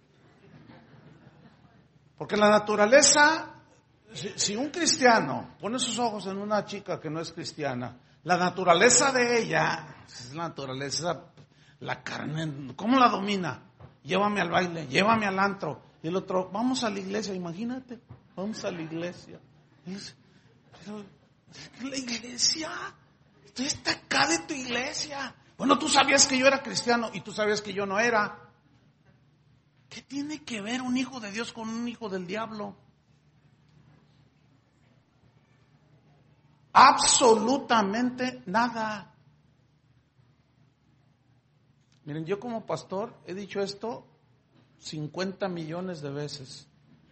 Porque la naturaleza, si un cristiano pone sus ojos en una chica que no es cristiana, la naturaleza de ella, es la naturaleza, la carne, ¿cómo la domina? Llévame al baile, llévame al antro. Y el otro, vamos a la iglesia, imagínate, vamos a la iglesia. Pero, ¿es que la iglesia? Estoy hasta acá de tu iglesia. Bueno, tú sabías que yo era cristiano y tú sabías que yo no era. ¿Qué tiene que ver un hijo de Dios con un hijo del diablo? Absolutamente nada. Miren, yo como pastor he dicho esto 50 millones de veces.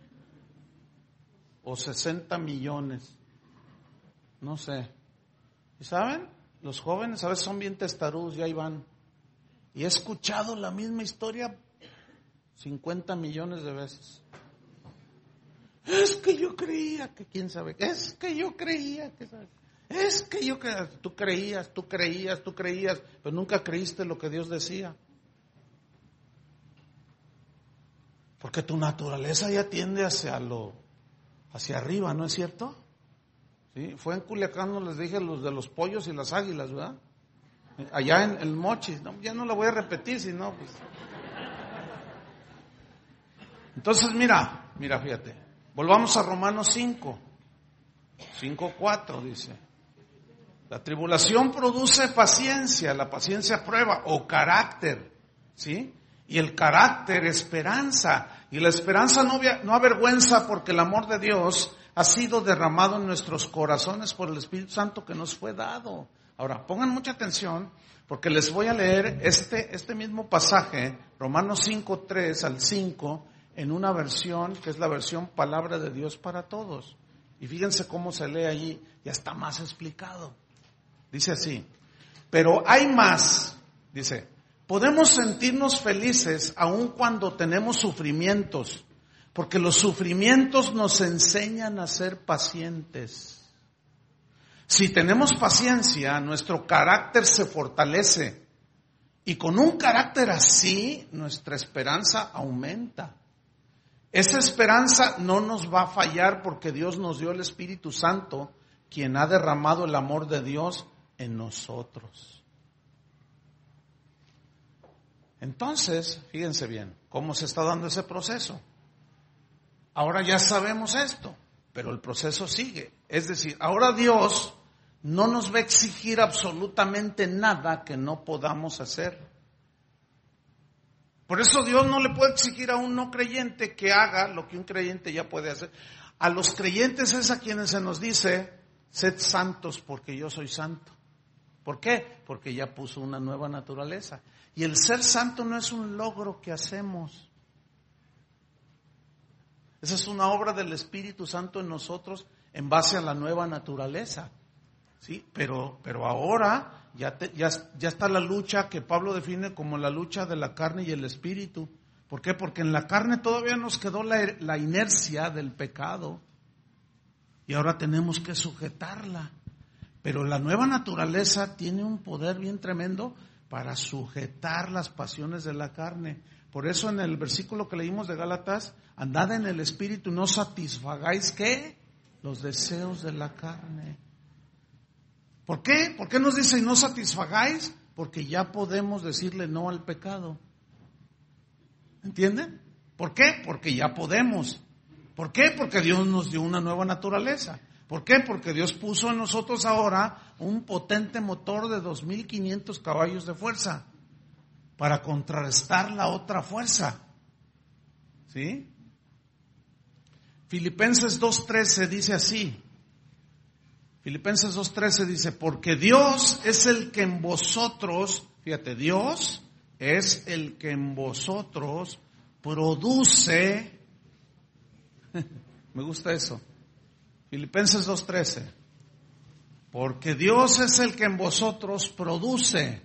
O 60 millones. No sé. ¿Y saben? Los jóvenes a veces son bien testarudos y ahí van. Y he escuchado la misma historia 50 millones de veces. Es que yo creía que quién sabe. Es que yo creía que sabe. Es que yo creía. Tú creías, pero nunca creíste lo que Dios decía. Porque tu naturaleza ya tiende hacia arriba, ¿no es cierto? ¿Sí? Fue en Culiacán, no les dije los de los pollos y las águilas, ¿verdad? Allá en el Mochis, no, ya no la voy a repetir, si no, pues. Entonces, mira, fíjate. Volvamos a Romanos 5:4 dice. La tribulación produce paciencia, la paciencia prueba o carácter, ¿sí? Y el carácter, esperanza. Y la esperanza no avergüenza porque el amor de Dios ha sido derramado en nuestros corazones por el Espíritu Santo que nos fue dado. Ahora, pongan mucha atención porque les voy a leer este mismo pasaje, Romanos 5:3 al 5, en una versión que es la versión Palabra de Dios para Todos. Y fíjense cómo se lee allí, ya está más explicado. Dice así, pero hay más, dice, podemos sentirnos felices aun cuando tenemos sufrimientos, porque los sufrimientos nos enseñan a ser pacientes. Si tenemos paciencia, nuestro carácter se fortalece, y con un carácter así, nuestra esperanza aumenta. Esa esperanza no nos va a fallar porque Dios nos dio el Espíritu Santo, quien ha derramado el amor de Dios en nosotros. Entonces, fíjense bien, ¿cómo se está dando ese proceso? Ahora ya sabemos esto, pero el proceso sigue. Es decir, ahora Dios no nos va a exigir absolutamente nada que no podamos hacer. Por eso Dios no le puede exigir a un no creyente que haga lo que un creyente ya puede hacer. A los creyentes es a quienes se nos dice, sed santos porque yo soy santo. ¿Por qué? Porque ya puso una nueva naturaleza. Y el ser santo no es un logro que hacemos. Esa es una obra del Espíritu Santo en nosotros en base a la nueva naturaleza. ¿Sí? Pero ahora ya está la lucha que Pablo define como la lucha de la carne y el espíritu. ¿Por qué? Porque en la carne todavía nos quedó la inercia del pecado y ahora tenemos que sujetarla. Pero la nueva naturaleza tiene un poder bien tremendo para sujetar las pasiones de la carne. Por eso en el versículo que leímos de Gálatas, andad en el espíritu, no satisfagáis ¿qué? Los deseos de la carne. ¿Por qué? ¿Por qué nos dice y no satisfagáis? Porque ya podemos decirle no al pecado. ¿Entienden? ¿Por qué? Porque ya podemos. ¿Por qué? Porque Dios nos dio una nueva naturaleza. ¿Por qué? Porque Dios puso en nosotros ahora un potente motor de 2,500 caballos de fuerza para contrarrestar la otra fuerza. ¿Sí? Filipenses 2:13 dice así. Filipenses 2:13 dice, porque Dios es el que en vosotros, fíjate, Dios es el que en vosotros produce, me gusta eso, Filipenses 2:13, porque Dios es el que en vosotros produce,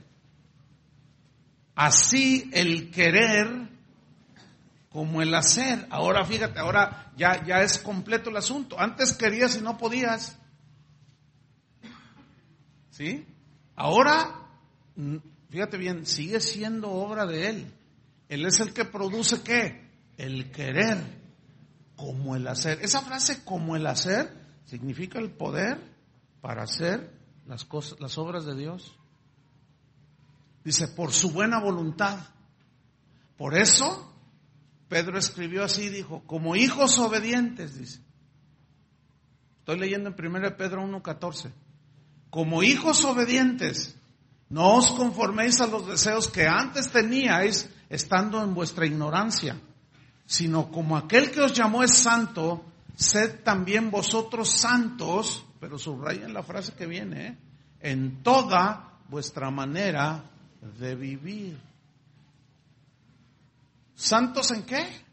así el querer como el hacer. Ahora fíjate, ahora ya es completo el asunto. Antes querías y no podías. ¿Sí? Ahora, fíjate bien, sigue siendo obra de Él. Él es el que produce ¿qué? El querer como el hacer. Esa frase como el hacer significa el poder para hacer las cosas, las obras de Dios. Dice, por su buena voluntad. Por eso, Pedro escribió así, dijo, como hijos obedientes, dice. Estoy leyendo en 1 Pedro 1:14. Como hijos obedientes, no os conforméis a los deseos que antes teníais estando en vuestra ignorancia, sino como aquel que os llamó es santo, sed también vosotros santos, pero subrayen la frase que viene, en toda vuestra manera de vivir. ¿Santos en qué?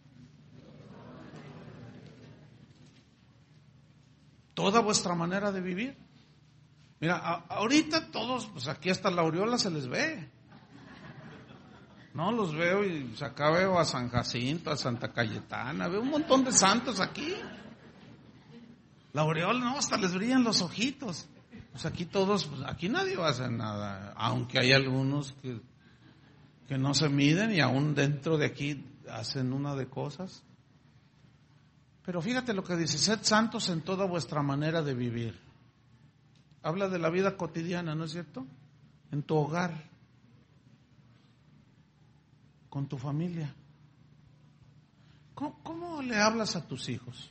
Toda vuestra manera de vivir. Mira, ahorita todos, pues aquí hasta la aureola se les ve. No, los veo y pues acá veo a San Jacinto, a Santa Cayetana, veo un montón de santos aquí. La aureola, no, hasta les brillan los ojitos. Pues aquí todos, pues aquí nadie va a hacer nada, aunque hay algunos que no se miden y aún dentro de aquí hacen una de cosas. Pero fíjate lo que dice, sed santos en toda vuestra manera de vivir. Habla de la vida cotidiana, ¿no es cierto? En tu hogar, con tu familia. ¿Cómo le hablas a tus hijos?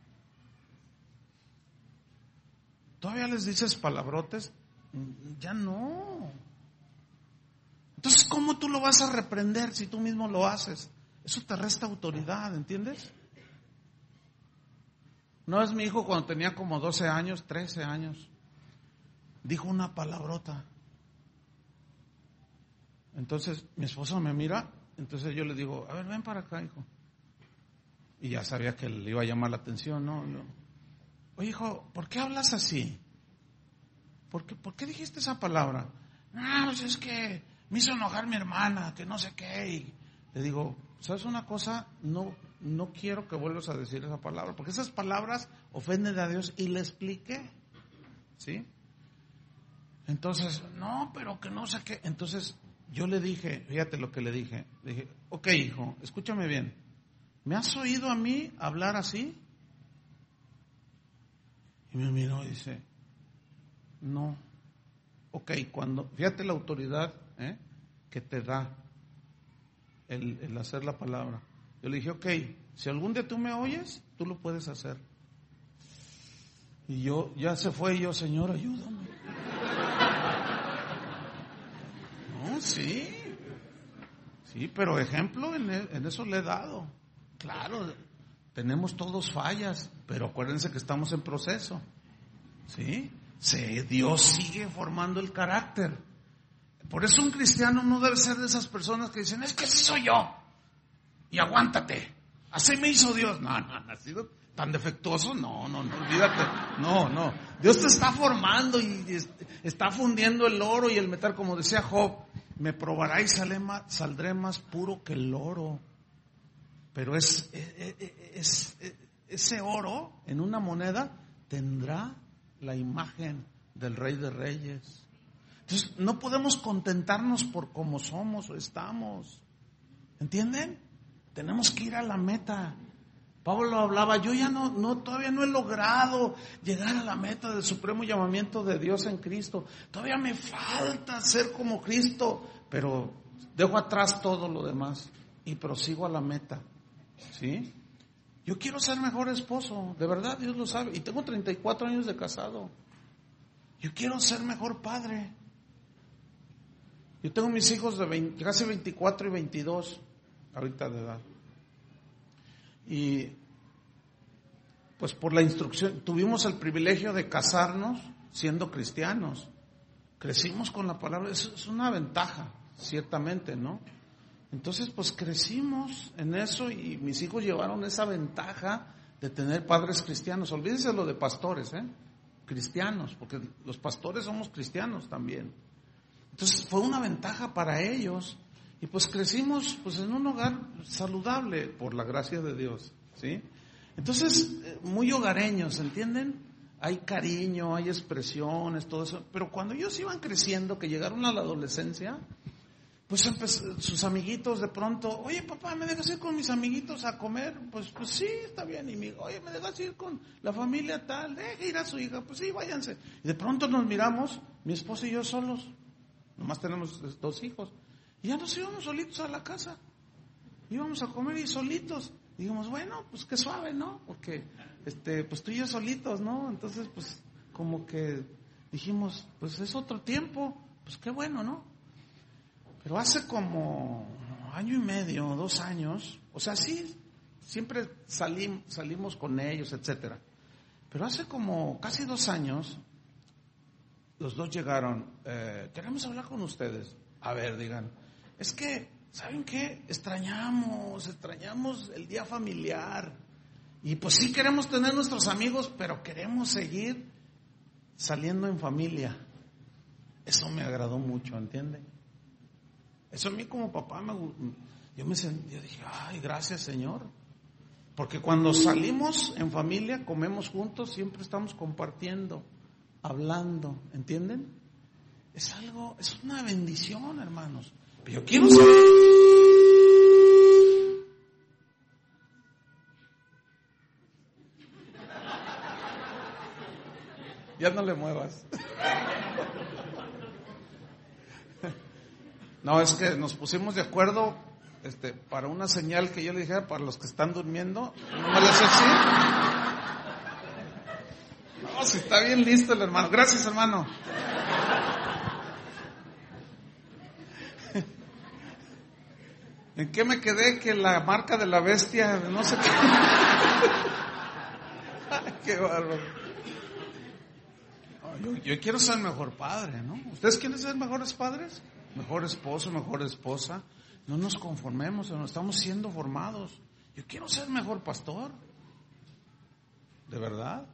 ¿Todavía les dices palabrotes? Ya no. Entonces, ¿cómo tú lo vas a reprender si tú mismo lo haces? Eso te resta autoridad, ¿entiendes? Una vez mi hijo cuando tenía como 12 años, 13 años, dijo una palabrota. Entonces mi esposo me mira, entonces yo le digo, a ver, ven para acá, hijo. Y ya sabía que le iba a llamar la atención, ¿no? Oye, hijo, ¿por qué hablas así? ¿Por qué dijiste esa palabra? No, pues es que me hizo enojar mi hermana, que no sé qué. Y le digo, ¿sabes una cosa? No quiero que vuelvas a decir esa palabra, porque esas palabras ofenden a Dios, y le expliqué, ¿sí? Entonces, no, pero que no sé qué. Entonces yo le dije, fíjate lo que le dije. Le dije, ok, hijo, escúchame bien. ¿Me has oído a mí hablar así? Y me miró y dice, no. Ok, fíjate la autoridad que te da el hacer la palabra. Yo le dije, ok, si algún día tú me oyes, tú lo puedes hacer. Y yo, ya se fue, y yo, Señor, ayúdame. Sí, pero ejemplo en eso le he dado. Claro, tenemos todos fallas, pero acuérdense que estamos en proceso. ¿Sí? Sí, Dios sigue formando el carácter. Por eso un cristiano no debe ser de esas personas que dicen, es que así soy yo. Y aguántate. Así me hizo Dios. No, ha sido tan defectuoso. No, olvídate. No. Dios te está formando y está fundiendo el oro y el metal, como decía Job. Me probará y saldré más puro que el oro. Pero ese oro en una moneda tendrá la imagen del Rey de Reyes. Entonces no podemos contentarnos por cómo somos o estamos. ¿Entienden? Tenemos que ir a la meta. Pablo hablaba, yo ya todavía no he logrado llegar a la meta del supremo llamamiento de Dios en Cristo. Todavía me falta ser como Cristo, pero dejo atrás todo lo demás y prosigo a la meta. ¿Sí? Yo quiero ser mejor esposo, de verdad, Dios lo sabe. Y tengo 34 años de casado. Yo quiero ser mejor padre. Yo tengo mis hijos de casi 24 y 22 ahorita de edad. Y pues por la instrucción, tuvimos el privilegio de casarnos siendo cristianos. Crecimos con la palabra, es una ventaja, ciertamente, ¿no? Entonces pues crecimos en eso y mis hijos llevaron esa ventaja de tener padres cristianos. Olvídense lo de pastores, cristianos, porque los pastores somos cristianos también. Entonces fue una ventaja para ellos. Y pues crecimos pues en un hogar saludable por la gracia de Dios, ¿sí? Entonces, muy hogareños, ¿entienden? Hay cariño, hay expresiones, todo eso. Pero cuando ellos iban creciendo, que llegaron a la adolescencia, pues sus amiguitos de pronto, oye papá, ¿me dejas ir con mis amiguitos a comer? Pues sí, está bien. Y oye, ¿me dejas ir con la familia tal? Deja ir a su hija, pues sí, váyanse. Y de pronto nos miramos, mi esposa y yo solos. Nomás tenemos 2 hijos. Y ya nos íbamos solitos a la casa. Íbamos a comer y solitos. Y dijimos, bueno, pues qué suave, ¿no? Porque, pues tú y yo solitos, ¿no? Entonces, pues, como que dijimos, pues es otro tiempo. Pues qué bueno, ¿no? Pero hace como 1 año y medio, 2 años, o sea, sí, siempre salimos con ellos, etcétera. Pero hace como casi 2 años, los 2 llegaron, queremos hablar con ustedes. A ver, digan, es que, ¿saben qué? Extrañamos el día familiar. Y pues sí queremos tener nuestros amigos, pero queremos seguir saliendo en familia. Eso me agradó mucho, ¿entienden? Eso a mí como papá yo dije, ay, gracias Señor. Porque cuando salimos en familia, comemos juntos, siempre estamos compartiendo, hablando, ¿entienden? Es una bendición, hermanos. Pero yo quiero saber. Ya no le muevas. No, es que nos pusimos de acuerdo para una señal que yo le dijera para los que están durmiendo. ¿No me lo hace así? No, si está bien listo el hermano. Gracias, hermano. ¿En qué me quedé? Que la marca de la bestia, no sé qué. Qué bárbaro. Yo quiero ser mejor padre, ¿no? ¿Ustedes quieren ser mejores padres? Mejor esposo, mejor esposa. No nos conformemos, no estamos siendo formados. Yo quiero ser mejor pastor. ¿De verdad?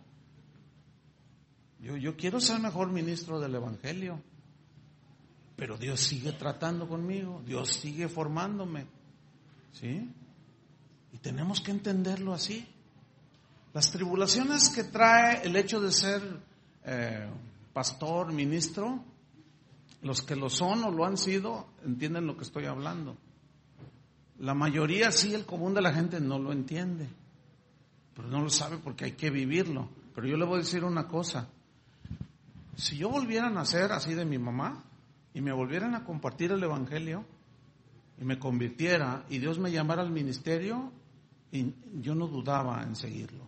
Yo quiero ser mejor ministro del Evangelio. Pero Dios sigue tratando conmigo, Dios sigue formándome, ¿sí? Y tenemos que entenderlo así. Las tribulaciones que trae el hecho de ser pastor, ministro, los que lo son o lo han sido, entienden lo que estoy hablando. La mayoría sí, el común de la gente no lo entiende, pero no lo sabe porque hay que vivirlo. Pero yo le voy a decir una cosa, si yo volviera a nacer así de mi mamá, y me volvieran a compartir el Evangelio y me convirtiera y Dios me llamara al ministerio, y yo no dudaba en seguirlo.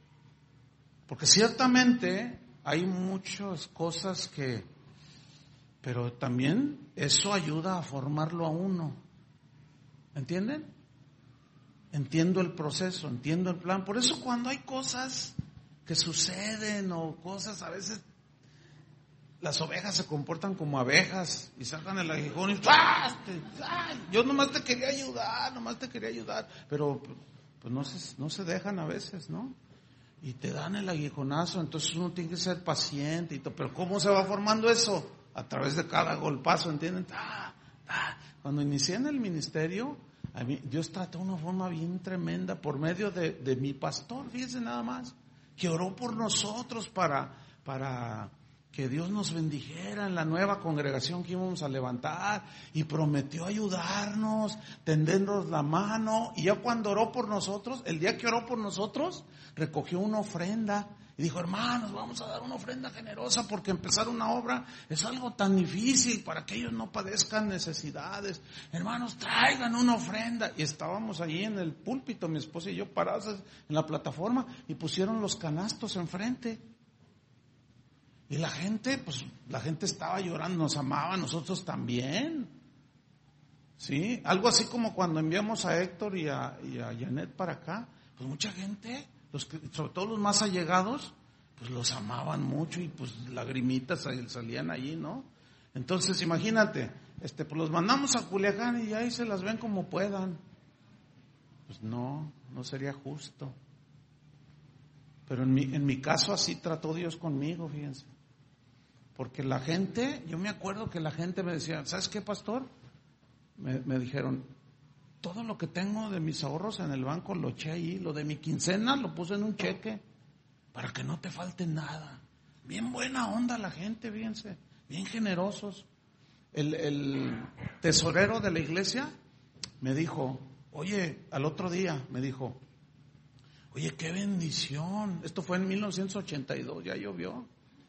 Porque ciertamente hay muchas cosas que Pero también eso ayuda a formarlo a uno. ¿Entienden? Entiendo el proceso, entiendo el plan. Por eso cuando hay cosas que suceden o cosas, a veces las ovejas se comportan como abejas y sacan el aguijón y ¡ah! Yo nomás te quería ayudar, pero pues no se dejan a veces, ¿no? Y te dan el aguijonazo, entonces uno tiene que ser paciente y todo. Pero ¿cómo se va formando eso? A través de cada golpazo, ¿entienden? Cuando inicié en el ministerio, a mí, Dios trató de una forma bien tremenda por medio de mi pastor, fíjense nada más, que oró por nosotros para que Dios nos bendijera en la nueva congregación que íbamos a levantar, y prometió ayudarnos, tendernos la mano. Y ya cuando oró por nosotros, el día que oró por nosotros, recogió una ofrenda y dijo: hermanos, vamos a dar una ofrenda generosa, porque empezar una obra es algo tan difícil para que ellos no padezcan necesidades. Hermanos, traigan una ofrenda. Y estábamos allí en el púlpito, mi esposa y yo, parados en la plataforma, y pusieron los canastos enfrente. Y la gente estaba llorando, nos amaba, nosotros también. ¿Sí? Algo así como cuando enviamos a Héctor y a Janet para acá, pues mucha gente, sobre todo los más allegados, pues los amaban mucho y pues lagrimitas salían allí, ¿no? Entonces imagínate, pues los mandamos a Culiacán y ahí se las ven como puedan. Pues no sería justo. Pero en mi caso así trató Dios conmigo, fíjense. Porque la gente, yo me acuerdo que la gente me decía: ¿sabes qué, pastor? Me dijeron: todo lo que tengo de mis ahorros en el banco lo eché ahí, lo de mi quincena lo puse en un cheque, para que no te falte nada. Bien buena onda la gente, fíjense, bien generosos. El tesorero de la iglesia me dijo, al otro día me dijo: oye, qué bendición. Esto fue en 1982, ya llovió.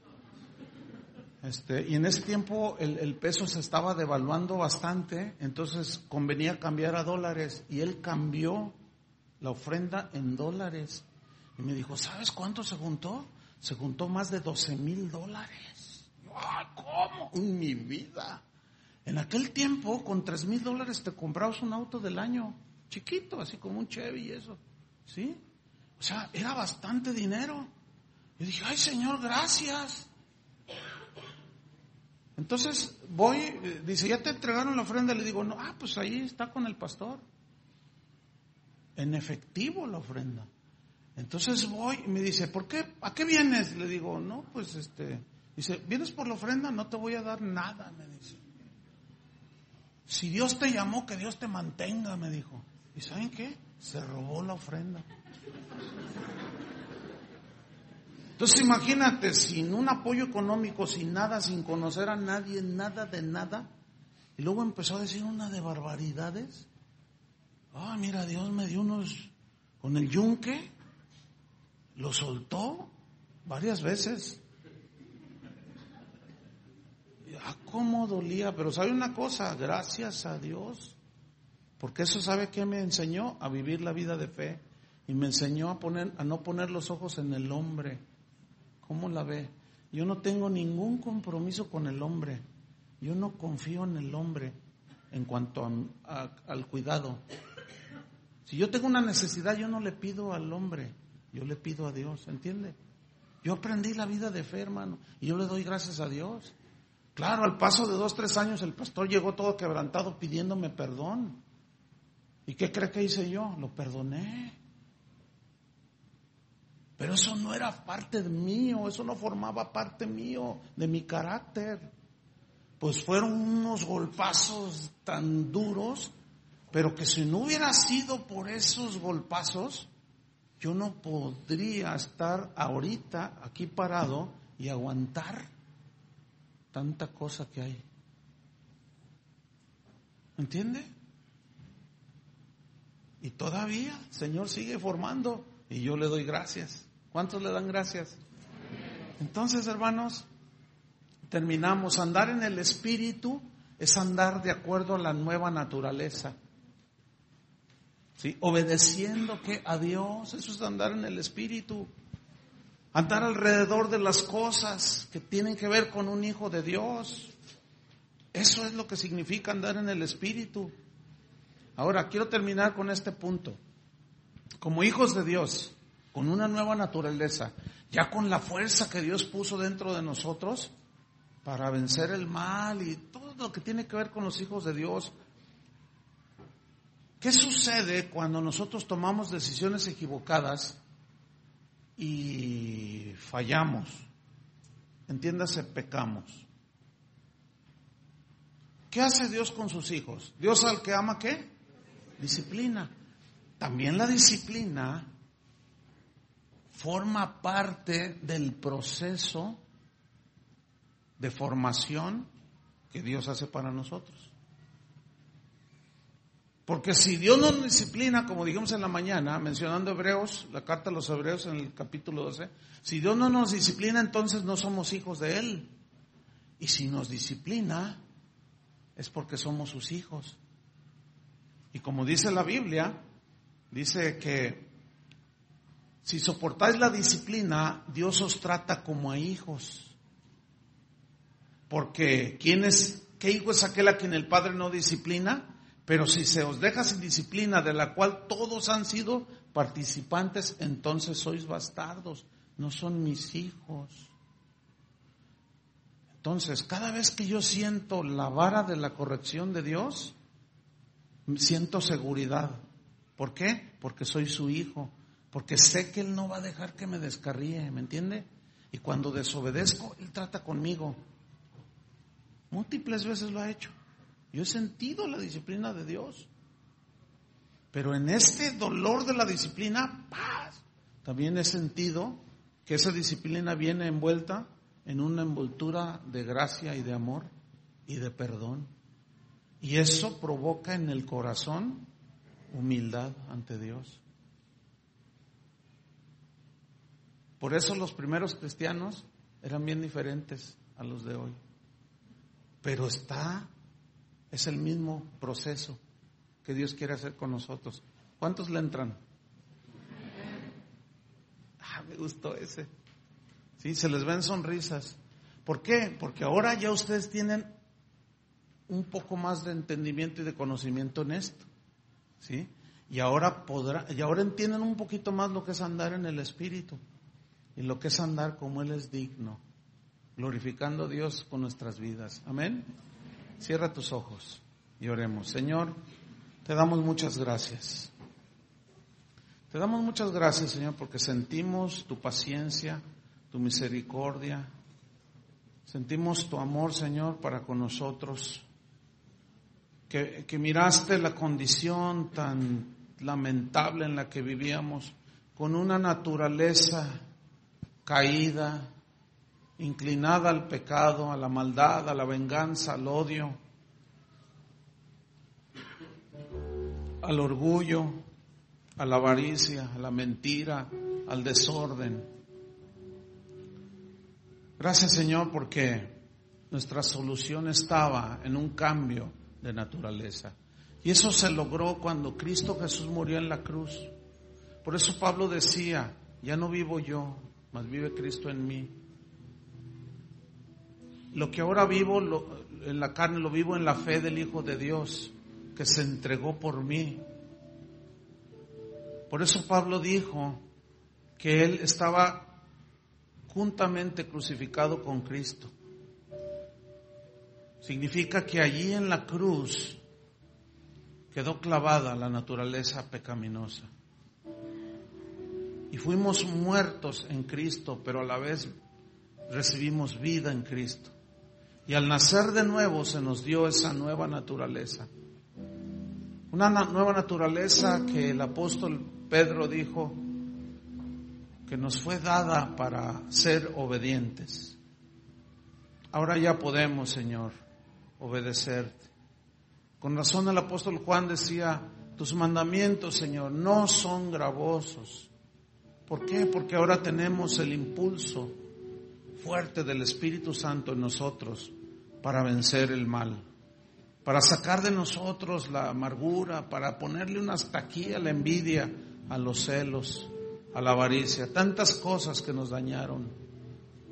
Y en ese tiempo el peso se estaba devaluando bastante, entonces convenía cambiar a dólares, y él cambió la ofrenda en dólares. Y me dijo: ¿sabes cuánto se juntó? Se juntó más de $12,000. ¡Ay, cómo! En mi vida. En aquel tiempo, con $3,000 te comprabas un auto del año, chiquito, así como un Chevy y eso, ¿sí? O sea, era bastante dinero. Yo dije: ay, Señor, gracias. Entonces dice: ¿ya te entregaron la ofrenda? Le digo: no, pues ahí está con el pastor. En efectivo la ofrenda. Entonces voy y me dice: ¿por qué? ¿A qué vienes? Le digo: no, pues dice: ¿vienes por la ofrenda? No te voy a dar nada, me dice. Si Dios te llamó, que Dios te mantenga, me dijo. ¿Y saben qué? Se robó la ofrenda. Entonces imagínate, sin un apoyo económico, sin nada, sin conocer a nadie, nada de nada, y luego empezó a decir una de barbaridades. Mira, Dios me dio unos, con el yunque, lo soltó varias veces. Cómo dolía, pero ¿sabe una cosa? Gracias a Dios, porque eso, ¿sabe qué me enseñó? A vivir la vida de fe, y me enseñó a no poner los ojos en el hombre. ¿Cómo la ve? Yo no tengo ningún compromiso con el hombre. Yo no confío en el hombre en cuanto al cuidado. Si yo tengo una necesidad, yo no le pido al hombre, yo le pido a Dios, ¿entiende? Yo aprendí la vida de fe, hermano, y yo le doy gracias a Dios. Claro, al paso de 2-3 años el pastor llegó todo quebrantado pidiéndome perdón. ¿Y qué cree que hice yo? Lo perdoné. Pero eso no era parte mío, eso no formaba parte mío, de mi carácter. Pues fueron unos golpazos tan duros, pero que si no hubiera sido por esos golpazos, yo no podría estar ahorita aquí parado y aguantar tanta cosa que hay. ¿Entiende? Y todavía el Señor sigue formando y yo le doy gracias. ¿Cuántos le dan gracias? Entonces, hermanos, terminamos. Andar en el Espíritu es andar de acuerdo a la nueva naturaleza. ¿Sí? Obedeciendo ¿qué? A Dios. Eso es andar en el Espíritu. Andar alrededor de las cosas que tienen que ver con un hijo de Dios. Eso es lo que significa andar en el Espíritu. Ahora, quiero terminar con este punto. Como hijos de Dios, con una nueva naturaleza, ya con la fuerza que Dios puso dentro de nosotros para vencer el mal y todo lo que tiene que ver con los hijos de Dios. ¿Qué sucede cuando nosotros tomamos decisiones equivocadas y fallamos? Entiéndase, pecamos. ¿Qué hace Dios con sus hijos? Dios al que ama, ¿qué? Disciplina. También la disciplina forma parte del proceso de formación que Dios hace para nosotros. Porque si Dios nos disciplina, como dijimos en la mañana, mencionando Hebreos, la carta a los Hebreos en el capítulo 12, si Dios no nos disciplina, entonces no somos hijos de Él. Y si nos disciplina, es porque somos sus hijos. Y como dice la Biblia, dice que si soportáis la disciplina, Dios os trata como a hijos. Porque ¿qué hijo es aquel a quien el Padre no disciplina? Pero si se os deja sin disciplina, de la cual todos han sido participantes, entonces sois bastardos, no son mis hijos. Entonces, cada vez que yo siento la vara de la corrección de Dios, siento seguridad. ¿Por qué? Porque soy su hijo, porque sé que Él no va a dejar que me descarríe, ¿me entiende? Y cuando desobedezco, Él trata conmigo. Múltiples veces lo ha hecho. Yo he sentido la disciplina de Dios. Pero en este dolor de la disciplina, ¡paz!, también he sentido que esa disciplina viene envuelta en una envoltura de gracia y de amor y de perdón. Y eso provoca en el corazón humildad ante Dios. Por eso los primeros cristianos eran bien diferentes a los de hoy. Pero es el mismo proceso que Dios quiere hacer con nosotros. ¿Cuántos le entran? Me gustó ese. Sí, se les ven sonrisas. ¿Por qué? Porque ahora ya ustedes tienen un poco más de entendimiento y de conocimiento en esto. ¿Sí? Y ahora entienden un poquito más lo que es andar en el Espíritu y lo que es andar como Él es digno, glorificando a Dios con nuestras vidas. Amén. Cierra tus ojos y oremos. Señor, te damos muchas gracias. Te damos muchas gracias, Señor, porque sentimos tu paciencia, tu misericordia. Sentimos tu amor, Señor, para con nosotros. Que miraste la condición tan lamentable en la que vivíamos, con una naturaleza caída, inclinada al pecado, a la maldad, a la venganza, al odio, al orgullo, a la avaricia, a la mentira, al desorden. Gracias, Señor, porque nuestra solución estaba en un cambio de naturaleza. Y eso se logró cuando Cristo Jesús murió en la cruz. Por eso Pablo decía, ya no vivo yo, mas vive Cristo en mí. Lo que ahora vivo en la carne, lo vivo en la fe del Hijo de Dios, que se entregó por mí. Por eso Pablo dijo que él estaba juntamente crucificado con Cristo. Significa que allí en la cruz quedó clavada la naturaleza pecaminosa. Y fuimos muertos en Cristo, pero a la vez recibimos vida en Cristo. Y al nacer de nuevo se nos dio esa nueva naturaleza. Una nueva naturaleza que el apóstol Pedro dijo que nos fue dada para ser obedientes. Ahora ya podemos, Señor, obedecerte. Con razón el apóstol Juan decía, tus mandamientos, Señor, no son gravosos. ¿Por qué? Porque ahora tenemos el impulso fuerte del Espíritu Santo en nosotros para vencer el mal, para sacar de nosotros la amargura, para ponerle un hasta aquí a la envidia, a los celos, a la avaricia, tantas cosas que nos dañaron.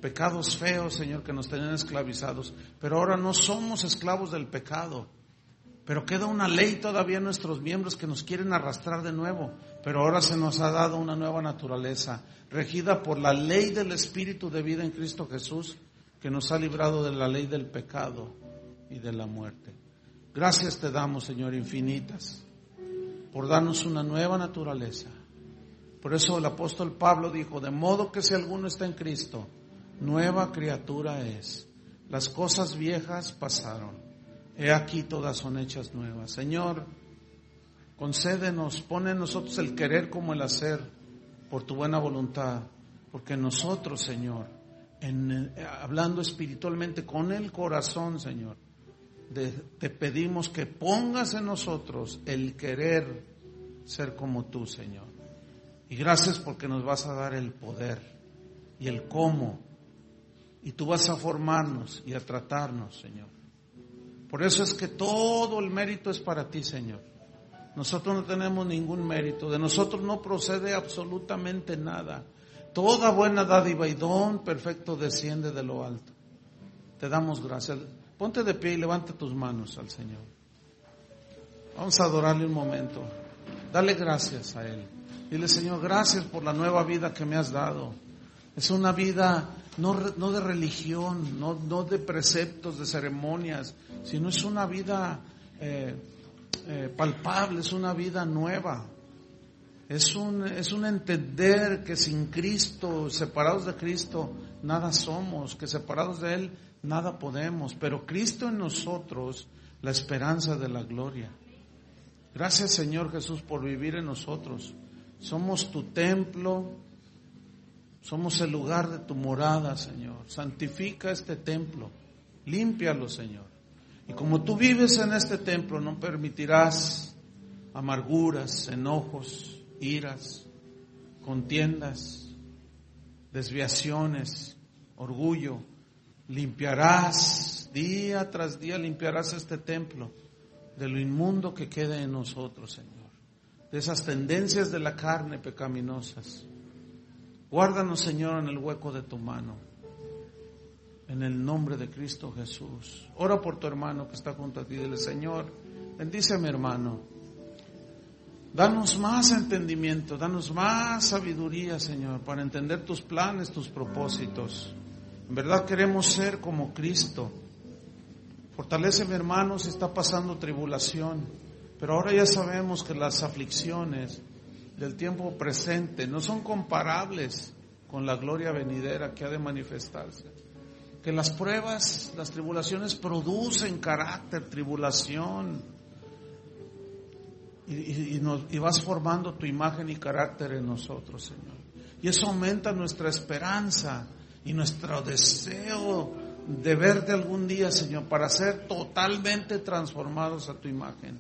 pecados feos, Señor, que nos tenían esclavizados, pero ahora no somos esclavos del pecado. Pero queda una ley todavía en nuestros miembros que nos quieren arrastrar de nuevo. Pero ahora se nos ha dado una nueva naturaleza, regida por la ley del Espíritu de vida en Cristo Jesús, que nos ha librado de la ley del pecado y de la muerte. Gracias te damos, Señor, infinitas, por darnos una nueva naturaleza. Por eso el apóstol Pablo dijo, de modo que si alguno está en Cristo, nueva criatura es. Las cosas viejas pasaron. He aquí todas son hechas nuevas. Señor, concédenos, pon en nosotros el querer como el hacer, por tu buena voluntad, porque nosotros, Señor, hablando espiritualmente con el corazón, Señor, te pedimos que pongas en nosotros el querer ser como tú, Señor. Y gracias porque nos vas a dar el poder y el cómo, y tú vas a formarnos y a tratarnos, Señor. Por eso es que todo el mérito es para ti, Señor. Nosotros no tenemos ningún mérito, de nosotros no procede absolutamente nada. Toda buena dádiva y don perfecto desciende de lo alto. Te damos gracias. Ponte de pie y levanta tus manos al Señor. Vamos a adorarle un momento. Dale gracias a Él. Dile, Señor, gracias por la nueva vida que me has dado. Es una vida no de religión, no de preceptos, de ceremonias, sino es una vida palpable, es una vida nueva. Es un entender que sin Cristo, separados de Cristo, nada somos, que separados de Él, nada podemos. Pero Cristo en nosotros, la esperanza de la gloria. Gracias, Señor Jesús, por vivir en nosotros. Somos tu templo, somos el lugar de tu morada, Señor. Santifica este templo, límpialo, Señor. Y como tú vives en este templo, no permitirás amarguras, enojos, iras, contiendas, desviaciones, orgullo. Limpiarás, día tras día limpiarás este templo de lo inmundo que quede en nosotros, Señor. De esas tendencias de la carne pecaminosas. Guárdanos, Señor, en el hueco de tu mano. En el nombre de Cristo Jesús. Ora por tu hermano que está junto a ti. Dile, Señor, bendice a mi hermano. Danos más entendimiento, danos más sabiduría, Señor, para entender tus planes, tus propósitos. En verdad queremos ser como Cristo. Fortalece a mi hermano si está pasando tribulación. Pero ahora ya sabemos que las aflicciones del tiempo presente no son comparables con la gloria venidera que ha de manifestarse. Que las pruebas, las tribulaciones producen carácter, tribulación. Y vas formando tu imagen y carácter en nosotros, Señor. Y eso aumenta nuestra esperanza y nuestro deseo de verte algún día, Señor, para ser totalmente transformados a tu imagen.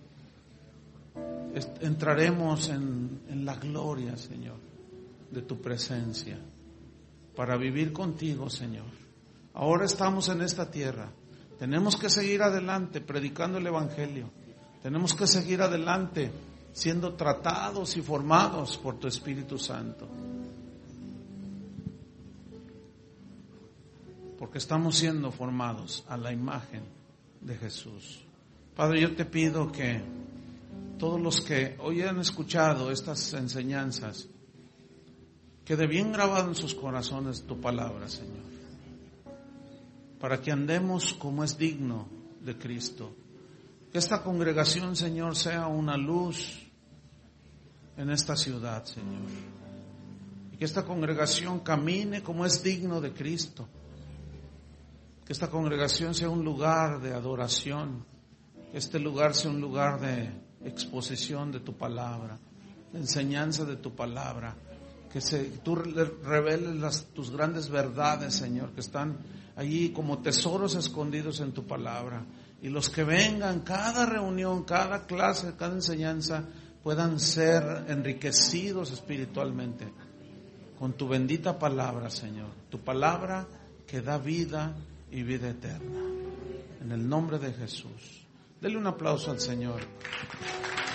Entraremos en la gloria, Señor, de tu presencia, para vivir contigo, Señor. Ahora estamos en esta tierra. Tenemos que seguir adelante predicando el Evangelio. Tenemos que seguir adelante siendo tratados y formados por tu Espíritu Santo. Porque estamos siendo formados a la imagen de Jesús. Padre, yo te pido que todos los que hoy han escuchado estas enseñanzas, quede bien grabado en sus corazones tu palabra, Señor. Para que andemos como es digno de Cristo. Que esta congregación, Señor, sea una luz en esta ciudad, Señor. Y que esta congregación camine como es digno de Cristo. Que esta congregación sea un lugar de adoración. Que este lugar sea un lugar de exposición de tu palabra, de enseñanza de tu palabra. Que tú reveles tus grandes verdades, Señor, que están allí como tesoros escondidos en tu palabra. Y los que vengan, cada reunión, cada clase, cada enseñanza, puedan ser enriquecidos espiritualmente con tu bendita palabra, Señor. Tu palabra que da vida y vida eterna. En el nombre de Jesús. Dele un aplauso al Señor.